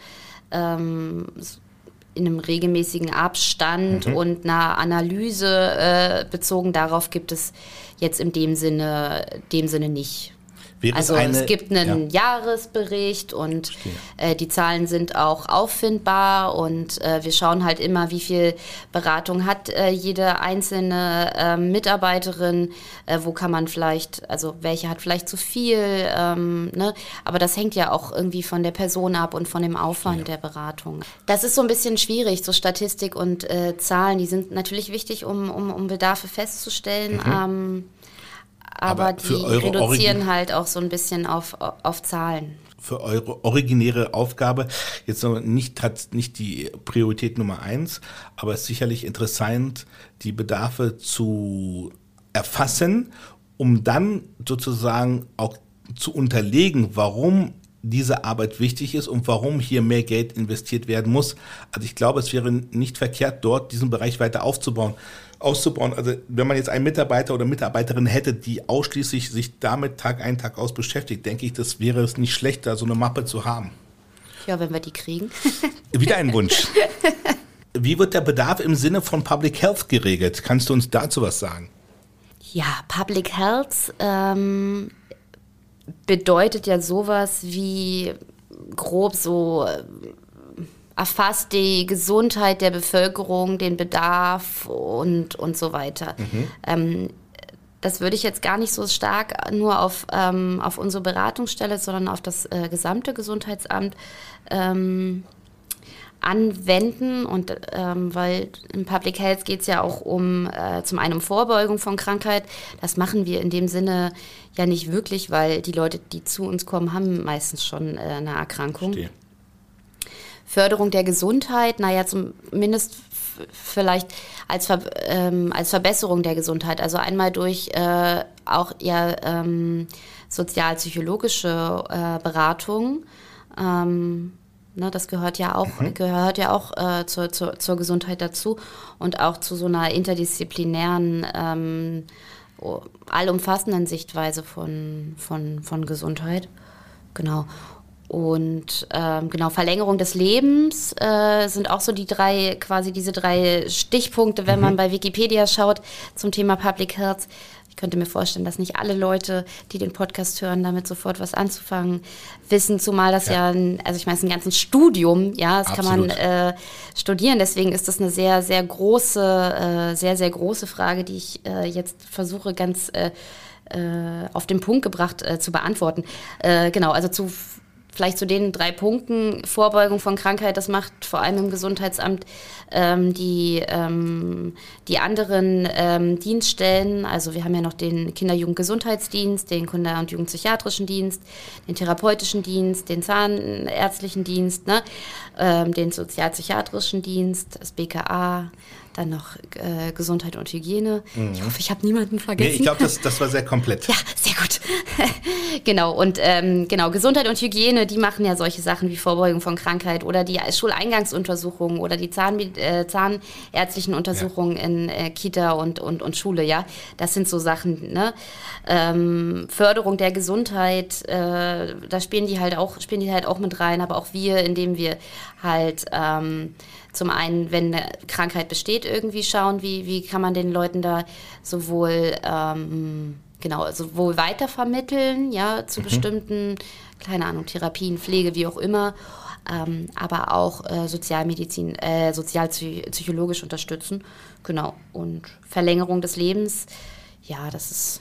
ähm, in einem regelmäßigen Abstand mhm. und einer Analyse äh, bezogen darauf gibt es jetzt in dem Sinne, dem Sinne nicht. Wäre also es, eine, es gibt einen ja. Jahresbericht und äh, die Zahlen sind auch auffindbar und äh, wir schauen halt immer, wie viel Beratung hat äh, jede einzelne äh, Mitarbeiterin, äh, wo kann man vielleicht, also welche hat vielleicht zu viel, ähm, ne? Aber das hängt ja auch irgendwie von der Person ab und von dem Aufwand ja. der Beratung. Das ist so ein bisschen schwierig, so Statistik und äh, Zahlen, die sind natürlich wichtig, um, um, um Bedarfe festzustellen, mhm. ähm, Aber, Aber die reduzieren Origin- halt auch so ein bisschen auf, auf Zahlen. Für eure originäre Aufgabe, jetzt noch nicht, hat nicht die Priorität Nummer eins, aber es ist sicherlich interessant, die Bedarfe zu erfassen, um dann sozusagen auch zu unterlegen, warum diese Arbeit wichtig ist und warum hier mehr Geld investiert werden muss. Also ich glaube, es wäre nicht verkehrt, dort diesen Bereich weiter aufzubauen. auszubauen. Also wenn man jetzt einen Mitarbeiter oder Mitarbeiterin hätte, die ausschließlich sich damit Tag ein, Tag aus beschäftigt, denke ich, das wäre es nicht schlecht, da so eine Mappe zu haben. Ja, wenn wir die kriegen. Wieder ein Wunsch. Wie wird der Bedarf im Sinne von Public Health geregelt? Kannst du uns dazu was sagen? Ja, Public Health ähm, bedeutet ja sowas wie grob so äh, erfasst die Gesundheit der Bevölkerung, den Bedarf und, und so weiter. Mhm. Ähm, das würde ich jetzt gar nicht so stark nur auf, ähm, auf unsere Beratungsstelle, sondern auf das äh, gesamte Gesundheitsamt ähm, anwenden. Und ähm, weil im Public Health geht es ja auch um äh, zum einen um Vorbeugung von Krankheit. Das machen wir in dem Sinne ja nicht wirklich, weil die Leute, die zu uns kommen, haben meistens schon äh, eine Erkrankung. Verstehe. Förderung der Gesundheit, naja, zumindest f- vielleicht als, Ver- ähm, als Verbesserung der Gesundheit. Also einmal durch äh, auch ja ähm, sozialpsychologische äh, Beratung. Ähm, ne, das gehört ja auch, mhm. gehört ja auch äh, zur, zur, zur Gesundheit dazu und auch zu so einer interdisziplinären, ähm, allumfassenden Sichtweise von, von, von Gesundheit. Genau. Und ähm, genau, Verlängerung des Lebens äh, sind auch so die drei, quasi diese drei Stichpunkte, wenn mhm. man bei Wikipedia schaut zum Thema Public Health. Ich könnte mir vorstellen, dass nicht alle Leute, die den Podcast hören, damit sofort was anzufangen wissen, zumal das ja, ja ein, also ich meine, es ist ein ganzes Studium, ja, das Absolut. kann man äh, studieren, deswegen ist das eine sehr, sehr große, äh, sehr, sehr große Frage, die ich äh, jetzt versuche ganz äh, äh, auf den Punkt gebracht äh, zu beantworten. Äh, genau, also zu Vielleicht zu den drei Punkten, Vorbeugung von Krankheit, das macht vor allem im Gesundheitsamt ähm, die, ähm, die anderen ähm, Dienststellen. Also wir haben ja noch den Kinder-Jugend-Gesundheitsdienst, den Kinder- und Jugendpsychiatrischen Dienst, den therapeutischen Dienst, den zahnärztlichen Dienst, ne? ähm, den sozialpsychiatrischen Dienst, das B K A, dann noch äh, Gesundheit und Hygiene. Mhm. Ich hoffe, ich habe niemanden vergessen. Nee, ich glaube, das, das war sehr komplett. Ja, sehr gut. Genau, und ähm, genau, Gesundheit und Hygiene, die machen ja solche Sachen wie Vorbeugung von Krankheit oder die Schuleingangsuntersuchungen oder die Zahn, äh, zahnärztlichen Untersuchungen ja. in äh, Kita und, und, und Schule, ja. Das sind so Sachen, ne? Ähm, Förderung der Gesundheit, äh, da spielen die halt auch, spielen die halt auch mit rein, aber auch wir, indem wir halt ähm, zum einen, wenn eine Krankheit besteht, irgendwie schauen, wie, wie kann man den Leuten da sowohl, ähm, genau, sowohl weitervermitteln, ja, zu mhm. bestimmten, keine Ahnung, Therapien, Pflege, wie auch immer, ähm, aber auch äh, Sozialmedizin, äh, sozialpsychologisch unterstützen, genau. Und Verlängerung des Lebens, ja, das ist,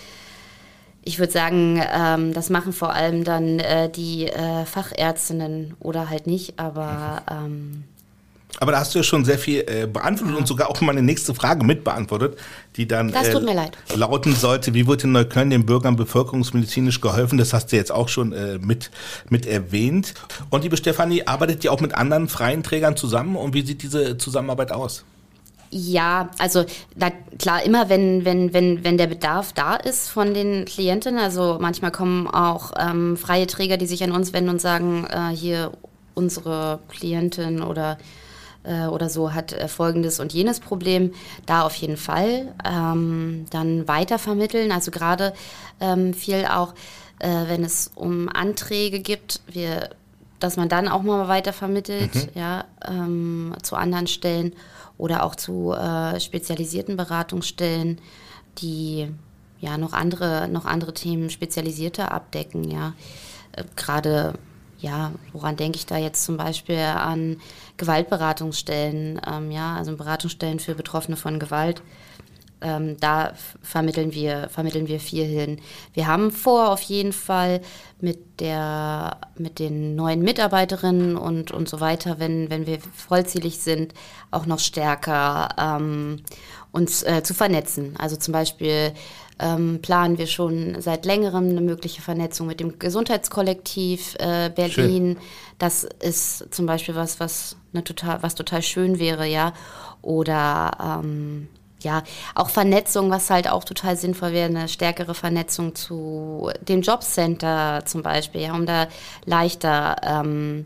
ich würde sagen, ähm, das machen vor allem dann äh, die äh, Fachärztinnen oder halt nicht, aber ähm, Aber da hast du ja schon sehr viel äh, beantwortet ja. und sogar auch meine nächste Frage mit beantwortet, die dann das tut äh, mir leid. lauten sollte, wie wird in Neukölln den Bürgern bevölkerungsmedizinisch geholfen? Das hast du jetzt auch schon äh, mit, mit erwähnt. Und liebe Stefanie, arbeitet ihr auch mit anderen freien Trägern zusammen und wie sieht diese Zusammenarbeit aus? Ja, also na klar, immer wenn, wenn, wenn, wenn der Bedarf da ist von den Klientinnen, also manchmal kommen auch ähm, freie Träger, die sich an uns wenden und sagen, äh, hier unsere Klientin oder oder so hat äh, folgendes und jenes Problem, da auf jeden Fall ähm, dann weitervermitteln. Also gerade ähm, viel auch, äh, wenn es um Anträge gibt, wir, dass man dann auch mal weitervermittelt, mhm. ja, ähm, zu anderen Stellen oder auch zu äh, spezialisierten Beratungsstellen, die ja noch andere, noch andere Themen spezialisierter abdecken, ja, äh, gerade Ja, woran denke ich da jetzt zum Beispiel an Gewaltberatungsstellen, ähm, ja, also Beratungsstellen für Betroffene von Gewalt. Ähm, da f- vermitteln wir, vermitteln wir viel hin. Wir haben vor, auf jeden Fall mit der, mit den neuen Mitarbeiterinnen und, und so weiter, wenn, wenn wir vollzählig sind, auch noch stärker ähm, uns äh, zu vernetzen. Also zum Beispiel Ähm, planen wir schon seit längerem eine mögliche Vernetzung mit dem Gesundheitskollektiv äh, Berlin. Schön. Das ist zum Beispiel was, was, eine total, was total schön wäre, ja. Oder ähm, ja, auch Vernetzung, was halt auch total sinnvoll wäre, eine stärkere Vernetzung zu dem Jobcenter zum Beispiel, ja, um da leichter ähm,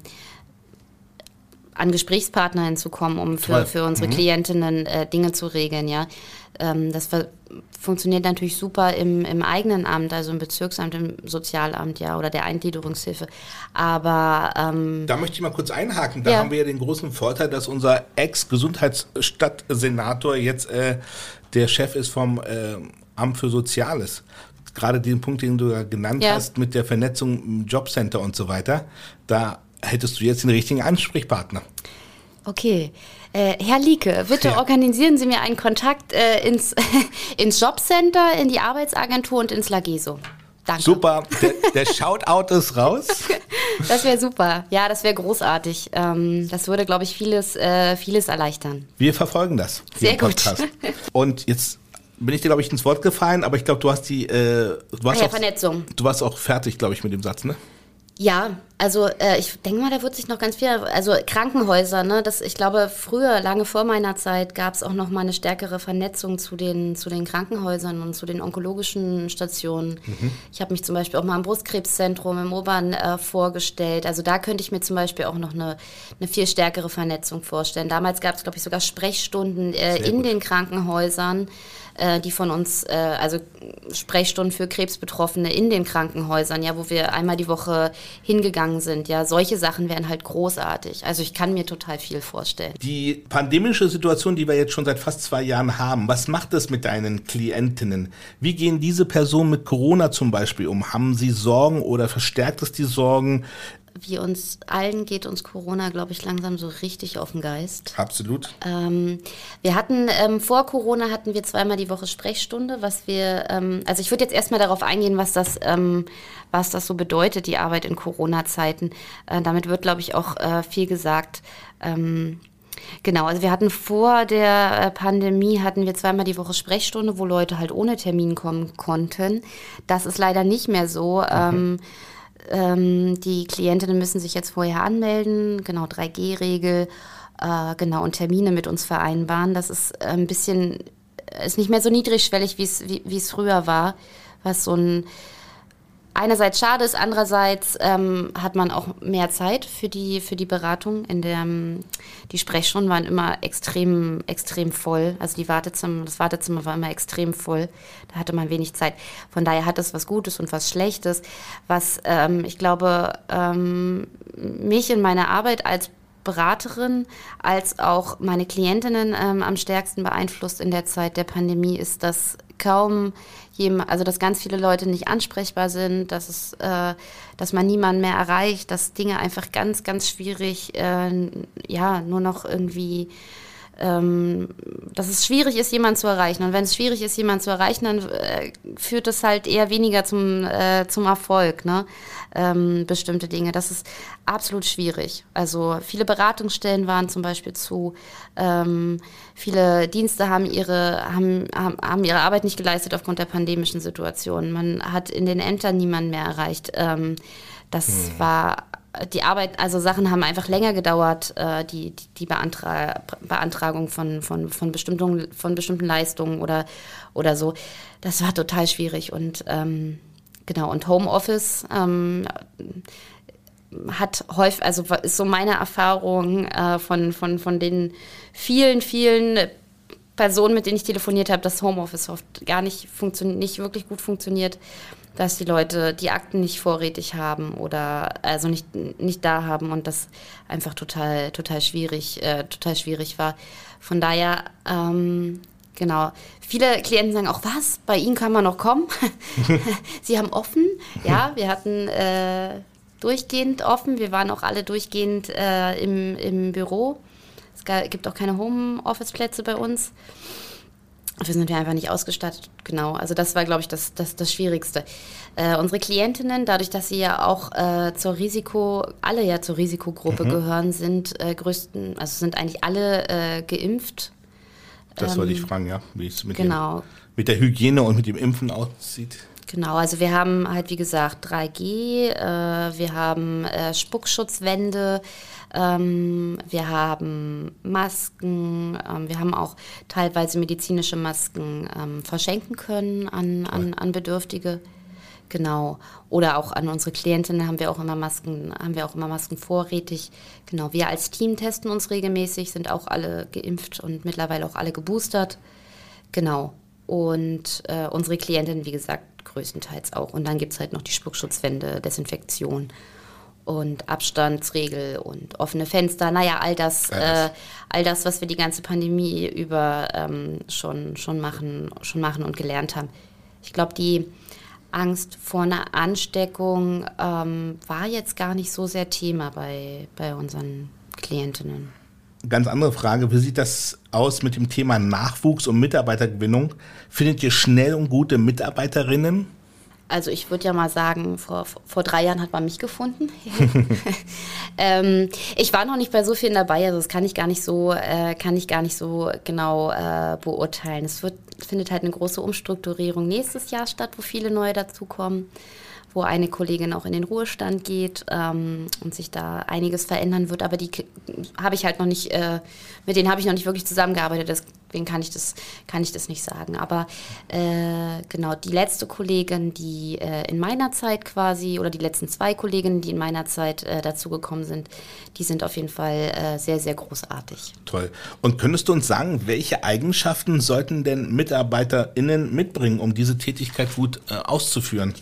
an Gesprächspartner zu kommen, um für, für unsere mhm. Klientinnen äh, Dinge zu regeln, ja. Ähm, das ver- funktioniert natürlich super im, im eigenen Amt, also im Bezirksamt, im Sozialamt, ja, oder der Eingliederungshilfe. Aber ähm, da möchte ich mal kurz einhaken. Da ja. haben wir ja den großen Vorteil, dass unser Ex-Gesundheitsstadtsenator jetzt äh, der Chef ist vom äh, Amt für Soziales. Gerade den Punkt, den du ja genannt ja. hast, mit der Vernetzung im Jobcenter und so weiter, da hättest du jetzt den richtigen Ansprechpartner. Okay. Äh, Herr Lieke, bitte ja. organisieren Sie mir einen Kontakt äh, ins, ins Jobcenter, in die Arbeitsagentur und ins Lageso. Danke. Super, der, der Shoutout ist raus. Das wäre super. Ja, das wäre großartig. Ähm, das würde, glaube ich, vieles, äh, vieles erleichtern. Wir verfolgen das. Sehr im Podcast. gut. Und jetzt bin ich dir, glaube ich, ins Wort gefallen, aber ich glaube, du hast die, äh, du warst Ah ja, auch, Vernetzung. du warst auch fertig, glaube ich, mit dem Satz, ne? Ja, also äh, ich denke mal, da wird sich noch ganz viel, also Krankenhäuser, ne, das, ich glaube, früher, lange vor meiner Zeit, gab es auch noch mal eine stärkere Vernetzung zu den, zu den Krankenhäusern und zu den onkologischen Stationen. Mhm. Ich habe mich zum Beispiel auch mal im Brustkrebszentrum im Oberen äh, vorgestellt. Also da könnte ich mir zum Beispiel auch noch eine, eine viel stärkere Vernetzung vorstellen. Damals gab es, glaube ich, sogar Sprechstunden äh, in den Krankenhäusern, die von uns, also Sprechstunden für Krebsbetroffene in den Krankenhäusern, ja, wo wir einmal die Woche hingegangen sind, ja, solche Sachen wären halt großartig. Also ich kann mir total viel vorstellen. Die pandemische Situation, die wir jetzt schon seit fast zwei Jahren haben, was macht es mit deinen Klientinnen? Wie gehen diese Personen mit Corona zum Beispiel um? Haben sie Sorgen oder verstärkt es die Sorgen? Wie uns allen geht uns Corona, glaube ich, langsam so richtig auf den Geist. Absolut. Ähm, wir hatten, ähm, vor Corona hatten wir zweimal die Woche Sprechstunde, was wir, ähm, also ich würde jetzt erstmal darauf eingehen, was das, ähm, was das so bedeutet, die Arbeit in Corona-Zeiten. Äh, damit wird, glaube ich, auch äh, viel gesagt. Ähm, Genau, also wir hatten vor der Pandemie, hatten wir zweimal die Woche Sprechstunde, wo Leute halt ohne Termin kommen konnten. Das ist leider nicht mehr so. Mhm. Ähm, ähm, die Klientinnen müssen sich jetzt vorher anmelden, genau, drei G Regel, äh, genau, und Termine mit uns vereinbaren. Das ist ein bisschen, ist nicht mehr so niedrigschwellig, wie es wie, wie es früher war, was so ein einerseits schade ist, andererseits ähm, hat man auch mehr Zeit für die, für die Beratung. In der, die Sprechstunden waren immer extrem, extrem voll. Also die Wartezimmer, das Wartezimmer war immer extrem voll. Da hatte man wenig Zeit. Von daher hat es was Gutes und was Schlechtes. Was ähm, ich glaube, ähm, mich in meiner Arbeit als Beraterin als auch meine Klientinnen ähm, am stärksten beeinflusst in der Zeit der Pandemie ist, dass kaum jemand, also dass ganz viele Leute nicht ansprechbar sind, dass es, äh, dass man niemanden mehr erreicht, dass Dinge einfach ganz, ganz schwierig, äh, ja, nur noch irgendwie, ähm, dass es schwierig ist, jemanden zu erreichen. Und wenn es schwierig ist, jemanden zu erreichen, dann äh, führt es halt eher weniger zum, äh, zum Erfolg, ne? Ähm, bestimmte Dinge. Das ist absolut schwierig. Also viele Beratungsstellen waren zum Beispiel zu, ähm, viele Dienste haben ihre, haben, haben, haben ihre Arbeit nicht geleistet aufgrund der pandemischen Situation. Man hat in den Ämtern niemanden mehr erreicht. Ähm, das hm. war die Arbeit, also Sachen haben einfach länger gedauert, äh, die, die, die Beantra- Beantragung von, von, von, bestimmten, von bestimmten Leistungen oder, oder so. Das war total schwierig und ähm, genau, und Homeoffice ähm, hat häufig, also ist so meine Erfahrung äh, von, von, von den vielen, vielen Personen, mit denen ich telefoniert habe, dass Homeoffice oft gar nicht funktioniert, nicht wirklich gut funktioniert, dass die Leute die Akten nicht vorrätig haben oder also nicht, nicht da haben und das einfach total, total schwierig, äh, total schwierig war. Von daher, ähm, genau. Viele Klienten sagen auch, was? Bei Ihnen kann man noch kommen? Sie haben offen? Ja, wir hatten äh, durchgehend offen. Wir waren auch alle durchgehend äh, im, im Büro. Es gibt auch keine Homeoffice-Plätze bei uns. Dafür sind wir einfach nicht ausgestattet. Genau, also das war, glaube ich, das, das, das Schwierigste. Äh, unsere Klientinnen, dadurch, dass sie ja auch äh, zur Risiko, alle ja zur Risikogruppe mhm. gehören, sind äh, größten, also sind eigentlich alle äh, geimpft. Das ähm, wollte ich fragen, ja, wie es mit, genau. dem, mit der Hygiene und mit dem Impfen aussieht. Genau, also wir haben halt, wie gesagt, drei G, äh, wir haben äh, Spuckschutzwände, ähm, wir haben Masken, ähm, wir haben auch teilweise medizinische Masken ähm, verschenken können an, an, an Bedürftige. Genau. Oder auch an unsere Klientinnen haben wir auch immer Masken, haben wir auch immer Masken vorrätig. Genau. Wir als Team testen uns regelmäßig, sind auch alle geimpft und mittlerweile auch alle geboostert. Genau. Und äh, unsere Klientinnen, wie gesagt, größtenteils auch. Und dann gibt es halt noch die Spuckschutzwände, Desinfektion und Abstandsregel und offene Fenster. Naja, all das, äh, all das, was wir die ganze Pandemie über ähm, schon, schon, machen, schon machen und gelernt haben. Ich glaube, die Angst vor einer Ansteckung ähm, war jetzt gar nicht so sehr Thema bei, bei unseren Klientinnen. Ganz andere Frage, wie sieht das aus mit dem Thema Nachwuchs und Mitarbeitergewinnung? Findet ihr schnell und gute Mitarbeiterinnen? Also ich würde ja mal sagen, vor, vor drei Jahren hat man mich gefunden. ähm, ich war noch nicht bei so vielen dabei, also das kann ich gar nicht so, äh, kann ich gar nicht so genau äh, beurteilen. Es wird, findet halt eine große Umstrukturierung nächstes Jahr statt, wo viele neue dazukommen, wo eine Kollegin auch in den Ruhestand geht ähm, und sich da einiges verändern wird. Aber die habe ich halt noch nicht, äh, mit denen habe ich noch nicht wirklich zusammengearbeitet, deswegen kann ich das, kann ich das nicht sagen. Aber äh, genau, die letzte Kollegin, die äh, in meiner Zeit quasi, oder die letzten zwei Kolleginnen, die in meiner Zeit äh, dazugekommen sind, die sind auf jeden Fall äh, sehr, sehr großartig. Toll. Und könntest du uns sagen, welche Eigenschaften sollten denn MitarbeiterInnen mitbringen, um diese Tätigkeit gut äh, auszuführen?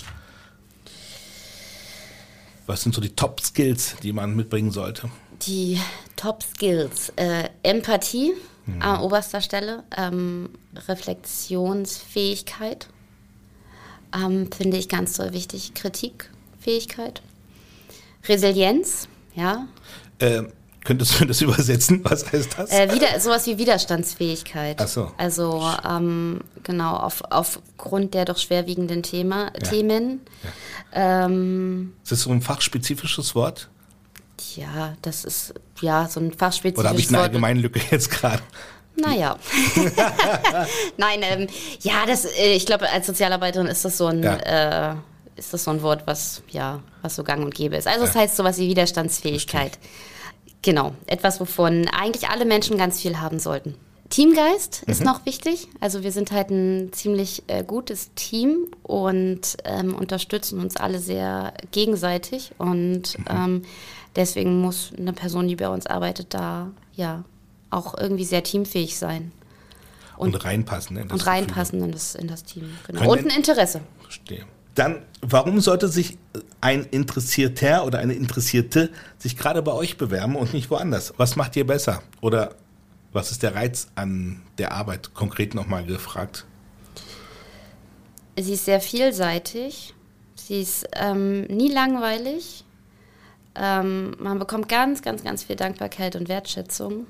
Was sind so die Top-Skills, die man mitbringen sollte? Die Top-Skills. Äh, Empathie mhm. an oberster Stelle. Ähm, Reflexionsfähigkeit. Ähm, finde ich ganz toll wichtig. Kritikfähigkeit. Resilienz, ja. Äh, könntest du das übersetzen? Was heißt das? Äh, wieder, sowas wie Widerstandsfähigkeit. Ach so. Also ähm, genau, auf, aufgrund der doch schwerwiegenden Thema, ja. Themen. Ja. Ähm, ist das so ein fachspezifisches Wort? Ja, das ist ja so ein fachspezifisches Wort. Oder habe ich eine allgemeine Lücke jetzt gerade? Naja. Nein, ähm, ja, das, äh, ich glaube, als Sozialarbeiterin ist das so ein, ja. äh, ist das so ein Wort, was, ja, was so gang und gäbe ist. Also es ja. heißt sowas wie Widerstandsfähigkeit. Genau, etwas, wovon eigentlich alle Menschen ganz viel haben sollten. Teamgeist ist mhm. noch wichtig. Also wir sind halt ein ziemlich äh, gutes Team und ähm, unterstützen uns alle sehr gegenseitig. Und mhm. ähm, deswegen muss eine Person, die bei uns arbeitet, da ja auch irgendwie sehr teamfähig sein. Und, und reinpassen. Ne, und reinpassen in das, in das Team. Genau. Und ein Interesse. Verstehe. Dann, warum sollte sich ein Interessierter oder eine Interessierte sich gerade bei euch bewerben und nicht woanders? Was macht ihr besser? Oder was ist der Reiz an der Arbeit, konkret nochmal gefragt? Sie ist sehr vielseitig. Sie ist ähm, nie langweilig. Ähm, man bekommt ganz, ganz, ganz viel Dankbarkeit und Wertschätzung.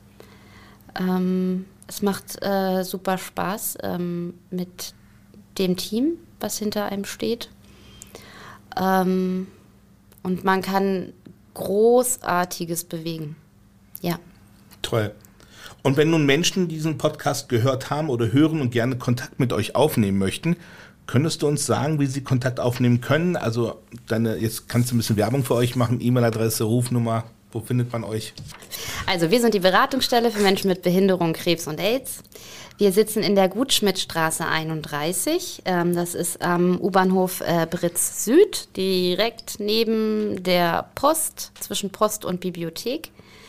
Ähm, es macht äh, super Spaß ähm, mit dem Team, was hinter einem steht. Ähm, und man kann Großartiges bewegen. Ja. Toll. Und wenn nun Menschen diesen Podcast gehört haben oder hören und gerne Kontakt mit euch aufnehmen möchten, könntest du uns sagen, wie sie Kontakt aufnehmen können? Also deine, jetzt kannst du ein bisschen Werbung für euch machen, E-Mail-Adresse, Rufnummer, wo findet man euch? Also wir sind die Beratungsstelle für Menschen mit Behinderung, Krebs und AIDS. Wir sitzen in der Gutschmidtstraße einunddreißig. Das ist am U-Bahnhof Britz Süd, direkt neben der Post, zwischen Post und Bibliothek.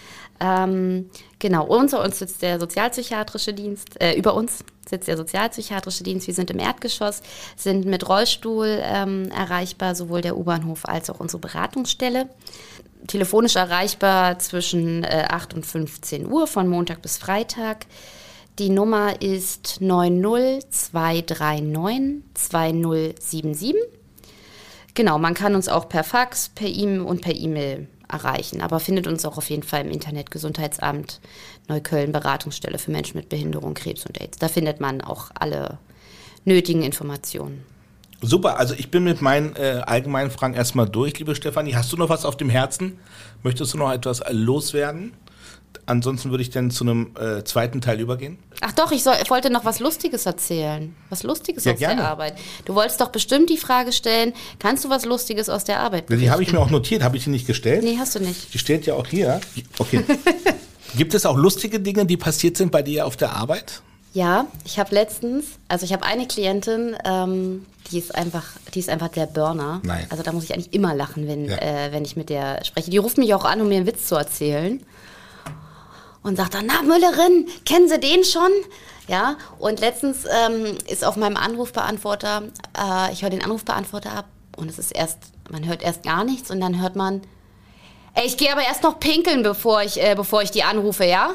Ähm, genau, unter uns sitzt der sozialpsychiatrische Dienst, äh, über uns sitzt der sozialpsychiatrische Dienst. Wir sind im Erdgeschoss, sind mit Rollstuhl ähm, erreichbar, sowohl der U-Bahnhof als auch unsere Beratungsstelle. Telefonisch erreichbar zwischen äh, acht und fünfzehn Uhr von Montag bis Freitag. Die Nummer ist neun null zwei drei neun zwei null sieben sieben. Genau, man kann uns auch per Fax, per E-Mail und per E-Mail erreichen, aber findet uns auch auf jeden Fall im Internet Gesundheitsamt Neukölln, Beratungsstelle für Menschen mit Behinderung, Krebs und AIDS. Da findet man auch alle nötigen Informationen. Super, also ich bin mit meinen äh, allgemeinen Fragen erstmal durch, liebe Stefanie. Hast du noch was auf dem Herzen? Möchtest du noch etwas loswerden? Ansonsten würde ich dann zu einem äh, zweiten Teil übergehen. Ach doch, ich, soll, ich wollte noch was Lustiges erzählen. Was Lustiges ja, aus gerne. der Arbeit. Du wolltest doch bestimmt die Frage stellen, kannst du was Lustiges aus der Arbeit berichten? Die habe ich mir auch notiert. Habe ich die nicht gestellt? Nee, hast du nicht. Die steht ja auch hier. Okay. Gibt es auch lustige Dinge, die passiert sind bei dir auf der Arbeit? Ja, ich habe letztens, also ich habe eine Klientin, ähm, die ist einfach, die ist einfach der Burner. Nein. Also da muss ich eigentlich immer lachen, wenn, ja. äh, wenn ich mit der spreche. Die ruft mich auch an, um mir einen Witz zu erzählen. Und sagt dann, na Müllerin, kennen Sie den schon? Ja, und letztens ähm, ist auf meinem Anrufbeantworter, äh, ich höre den Anrufbeantworter ab und es ist erst, man hört erst gar nichts und dann hört man, ey, ich gehe aber erst noch pinkeln, bevor ich, äh, bevor ich die anrufe, ja?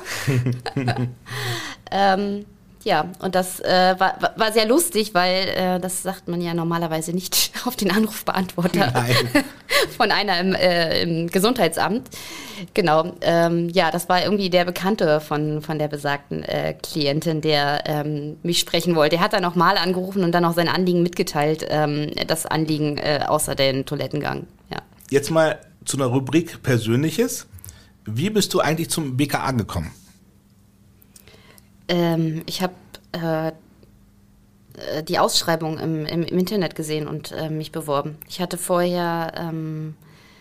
ähm, ja, und das äh, war, war sehr lustig, weil äh, das sagt man ja normalerweise nicht auf den Anrufbeantworter. Nein. von einer im, äh, im Gesundheitsamt. Genau, ähm, ja, das war irgendwie der Bekannte von, von der besagten äh, Klientin, der ähm, mich sprechen wollte. Er hat dann nochmal angerufen und dann auch sein Anliegen mitgeteilt, ähm, das Anliegen äh, außer den Toilettengang. Ja. Jetzt mal zu einer Rubrik Persönliches. Wie bist du eigentlich zum B K A gekommen? Ähm, ich habe äh, die Ausschreibung im, im, im Internet gesehen und äh, mich beworben. Ich hatte vorher ähm,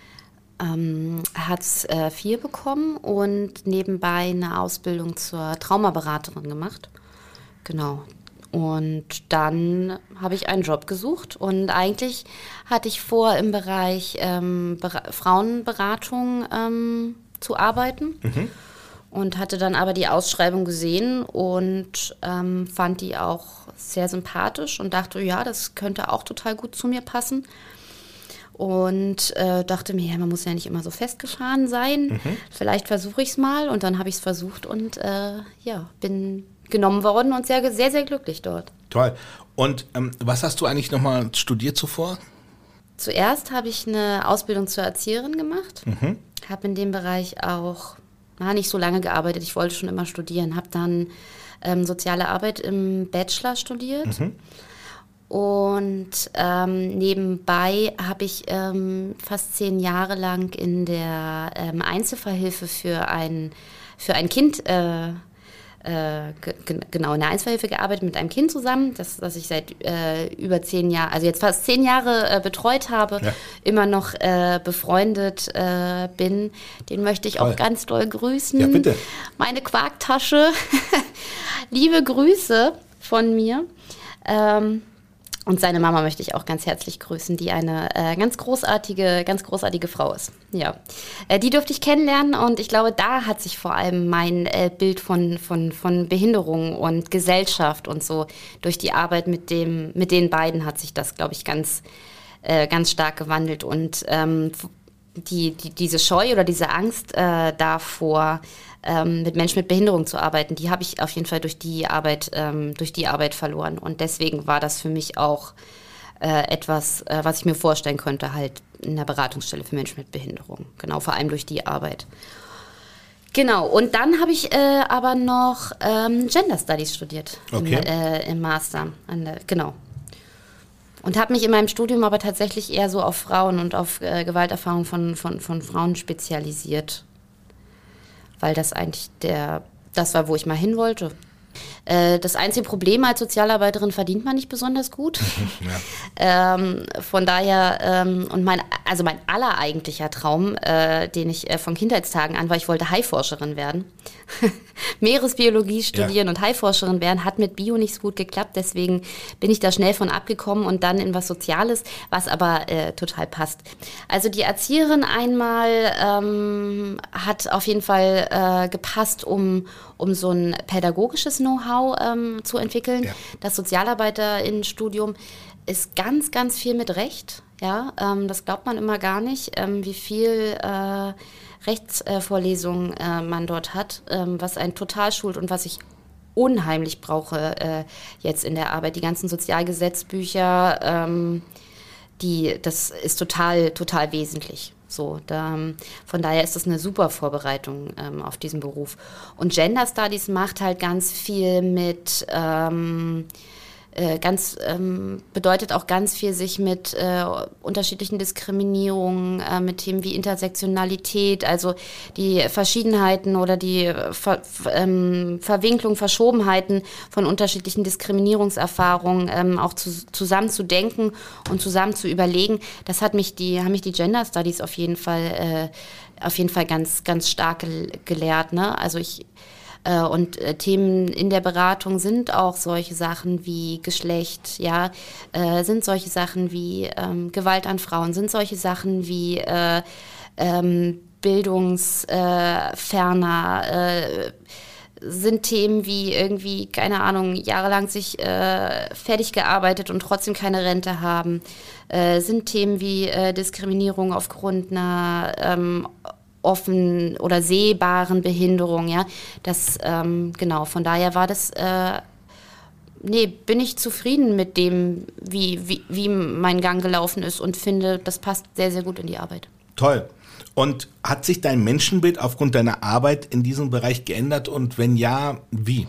ähm, Hartz vier bekommen und nebenbei eine Ausbildung zur Traumaberaterin gemacht. Genau. Und dann habe ich einen Job gesucht und eigentlich hatte ich vor, im Bereich ähm, Ber- Frauenberatung ähm, zu arbeiten. Mhm. Und hatte dann aber die Ausschreibung gesehen und ähm, fand die auch sehr sympathisch und dachte, ja, das könnte auch total gut zu mir passen. Und äh, dachte mir, ja, man muss ja nicht immer so festgefahren sein. Mhm. Vielleicht versuche ich es mal. Und dann habe ich es versucht und äh, ja, bin genommen worden und sehr, sehr, sehr glücklich dort. Toll. Und ähm, was hast du eigentlich nochmal studiert zuvor? Zuerst habe ich eine Ausbildung zur Erzieherin gemacht. Mhm. Habe in dem Bereich auch na, nicht so lange gearbeitet. Ich wollte schon immer studieren. Habe dann ähm, soziale Arbeit im Bachelor studiert. Mhm. Und ähm, nebenbei habe ich ähm, fast zehn Jahre lang in der ähm, Einzelfallhilfe für ein, für ein Kind, äh, äh, g- genau, in der Einzelfallhilfe gearbeitet mit einem Kind zusammen, das, das ich seit äh, über zehn Jahren, also jetzt fast zehn Jahre äh, betreut habe, ja. immer noch äh, befreundet äh, bin. Den möchte ich Toll. auch ganz doll grüßen. Ja, bitte. Meine Quarktasche. Liebe Grüße von mir. Ähm, Und seine Mama möchte ich auch ganz herzlich grüßen, die eine äh, ganz großartige, ganz großartige Frau ist. Ja, äh, die durfte ich kennenlernen und ich glaube, da hat sich vor allem mein äh, Bild von, von, von Behinderung und Gesellschaft und so durch die Arbeit mit dem, mit den beiden hat sich das, glaube ich, ganz, äh, ganz stark gewandelt und ähm, die, die, diese Scheu oder diese Angst äh, davor, ähm, mit Menschen mit Behinderung zu arbeiten, die habe ich auf jeden Fall durch die Arbeit, ähm, durch die Arbeit verloren. Und deswegen war das für mich auch äh, etwas, äh, was ich mir vorstellen könnte, halt in der Beratungsstelle für Menschen mit Behinderung. Genau, vor allem durch die Arbeit. Genau, und dann habe ich äh, aber noch ähm, Gender Studies studiert okay. im, äh, im Master. An der, genau. Und habe mich in meinem Studium aber tatsächlich eher so auf Frauen und auf äh, Gewalterfahrung von, von, von Frauen spezialisiert. Weil das eigentlich der, das war, wo ich mal hin wollte. Äh, das einzige Problem als Sozialarbeiterin verdient man nicht besonders gut. Ja. ähm, von daher, ähm, und mein, also mein allereigentlicher Traum, äh, den ich äh, von Kindheitstagen an war, ich wollte Haiforscherin werden. Meeresbiologie studieren ja. und Haiforscherin werden, hat mit Bio nicht so gut geklappt, deswegen bin ich da schnell von abgekommen und dann in was Soziales, was aber äh, total passt. Also die Erzieherin einmal ähm, hat auf jeden Fall äh, gepasst, um, um so ein pädagogisches Know-how ähm, zu entwickeln. Ja. Das SozialarbeiterInnenstudium ist ganz, ganz viel mit Recht. Ja, ähm, das glaubt man immer gar nicht, ähm, wie viel äh, Rechtsvorlesungen äh, man dort hat, ähm, was einen total schult und was ich unheimlich brauche äh, jetzt in der Arbeit. Die ganzen Sozialgesetzbücher, ähm, die, das ist total, total wesentlich. So, da, von daher ist das eine super Vorbereitung ähm, auf diesen Beruf. Und Gender Studies macht halt ganz viel mit ähm, Äh, ganz ähm, bedeutet auch ganz viel, sich mit äh, unterschiedlichen Diskriminierungen, äh, mit Themen wie Intersektionalität, also die Verschiedenheiten oder die Ver ähm, Verwinklung, Verschobenheiten von unterschiedlichen Diskriminierungserfahrungen ähm, auch zu, zusammen zu denken und zusammen zu überlegen. Das hat mich die, haben mich die Gender Studies auf jeden Fall, äh, auf jeden Fall ganz, ganz stark gel gelehrt, ne? Also ich Äh, und äh, Themen in der Beratung sind auch solche Sachen wie Geschlecht, ja, äh, sind solche Sachen wie ähm, Gewalt an Frauen, sind solche Sachen wie äh, ähm, bildungsferner, äh, sind Themen wie irgendwie, keine Ahnung, jahrelang sich äh, fertig gearbeitet und trotzdem keine Rente haben, äh, sind Themen wie äh, Diskriminierung aufgrund einer ähm, offen oder sehbaren Behinderung, ja, das, ähm, genau, von daher war das, äh, nee, bin ich zufrieden mit dem, wie, wie, wie mein Gang gelaufen ist und finde, das passt sehr, sehr gut in die Arbeit. Toll. Und hat sich dein Menschenbild aufgrund deiner Arbeit in diesem Bereich geändert und wenn ja, wie?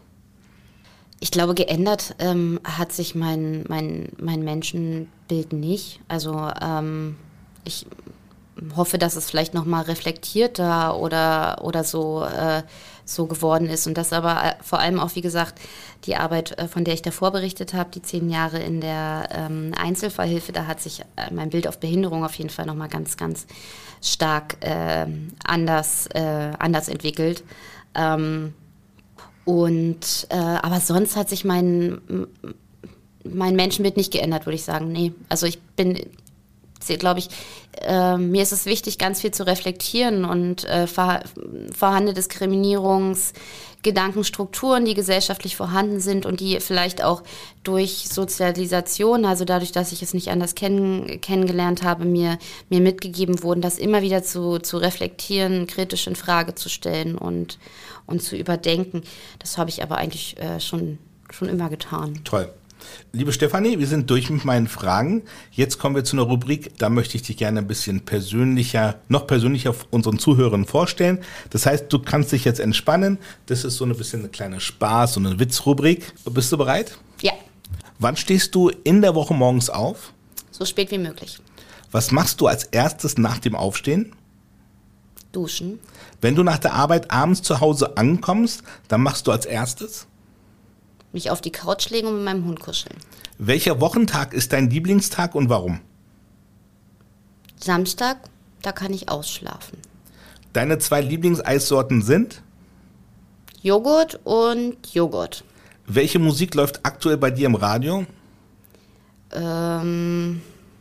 Ich glaube, geändert ähm, hat sich mein, mein, mein Menschenbild nicht. Also ähm, ich hoffe, dass es vielleicht nochmal reflektierter oder, oder so, äh, so geworden ist. Und das aber äh, vor allem auch, wie gesagt, die Arbeit, äh, von der ich davor berichtet habe, die zehn Jahre in der ähm, Einzelfallhilfe, da hat sich äh, mein Bild auf Behinderung auf jeden Fall nochmal ganz, ganz stark äh, anders, äh, anders entwickelt. Ähm, und äh, aber sonst hat sich mein, mein Menschenbild nicht geändert, würde ich sagen. Nee, also ich bin, glaube ich, äh, mir ist es wichtig, ganz viel zu reflektieren und äh, ver- vorhandene Diskriminierungsgedankenstrukturen, die gesellschaftlich vorhanden sind und die vielleicht auch durch Sozialisation, also dadurch, dass ich es nicht anders kenn- kennengelernt habe, mir, mir mitgegeben wurden, das immer wieder zu, zu reflektieren, kritisch in Frage zu stellen und, und zu überdenken. Das habe ich aber eigentlich äh, schon, schon immer getan. Toll. Liebe Stefanie, wir sind durch mit meinen Fragen. Jetzt kommen wir zu einer Rubrik, da möchte ich dich gerne ein bisschen persönlicher, noch persönlicher unseren Zuhörern vorstellen. Das heißt, du kannst dich jetzt entspannen. Das ist so ein bisschen eine kleine Spaß- und eine Witzrubrik. Bist du bereit? Ja. Wann stehst du in der Woche morgens auf? So spät wie möglich. Was machst du als erstes nach dem Aufstehen? Duschen. Wenn du nach der Arbeit abends zu Hause ankommst, dann machst du als erstes? Mich auf die Couch legen und mit meinem Hund kuscheln. Welcher Wochentag ist dein Lieblingstag und warum? Samstag, da kann ich ausschlafen. Deine zwei Lieblingseissorten sind? Joghurt und Joghurt. Welche Musik läuft aktuell bei dir im Radio? Ähm,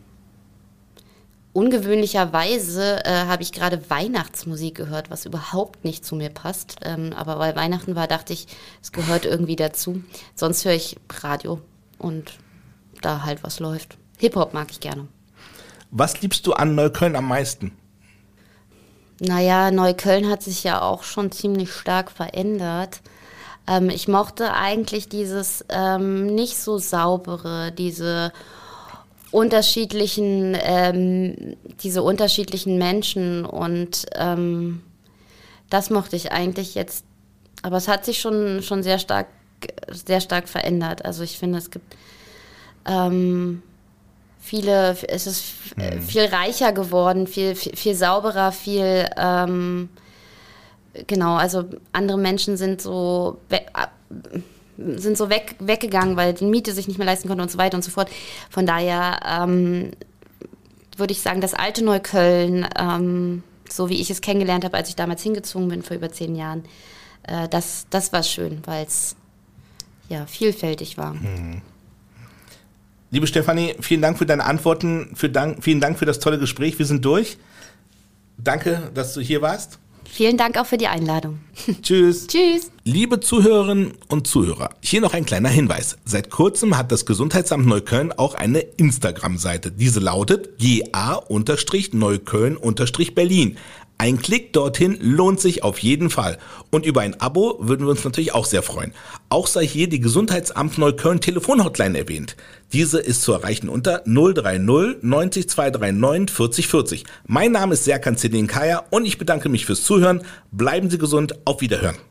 ungewöhnlicherweise äh, habe ich gerade Weihnachtsmusik gehört, was überhaupt nicht zu mir passt. Ähm, aber weil Weihnachten war, dachte ich, es gehört irgendwie dazu. Sonst höre ich Radio und da halt was läuft. Hip-Hop mag ich gerne. Was liebst du an Neukölln am meisten? Naja, Neukölln hat sich ja auch schon ziemlich stark verändert. Ähm, ich mochte eigentlich dieses ähm, nicht so saubere, diese unterschiedlichen, ähm, diese unterschiedlichen Menschen und ähm, das mochte ich eigentlich jetzt, aber es hat sich schon, schon sehr stark, sehr stark verändert. Also ich finde, es gibt ähm, viele, es ist mhm. viel reicher geworden, viel, viel, viel sauberer, viel, ähm, genau, also andere Menschen sind so, sind so weg, weggegangen, weil die Miete sich nicht mehr leisten konnte und so weiter und so fort. Von daher ähm, würde ich sagen, das alte Neukölln, ähm, so wie ich es kennengelernt habe, als ich damals hingezogen bin vor über zehn Jahren, äh, das, das war schön, weil es ja vielfältig war. Mhm. Liebe Stefanie, vielen Dank für deine Antworten, für Dank, vielen Dank für das tolle Gespräch. Wir sind durch. Danke, dass du hier warst. Vielen Dank auch für die Einladung. Tschüss. Tschüss. Liebe Zuhörerinnen und Zuhörer, hier noch ein kleiner Hinweis. Seit kurzem hat das Gesundheitsamt Neukölln auch eine Instagram-Seite. Diese lautet G A Neukölln Berlin. Ein Klick dorthin lohnt sich auf jeden Fall. Und über ein Abo würden wir uns natürlich auch sehr freuen. Auch sei hier die Gesundheitsamt Neukölln Telefonhotline erwähnt. Diese ist zu erreichen unter null drei null neunzig zweihundertneununddreißig vierzig vierzig. Mein Name ist Serkan Zedinkaya und ich bedanke mich fürs Zuhören. Bleiben Sie gesund. Auf Wiederhören.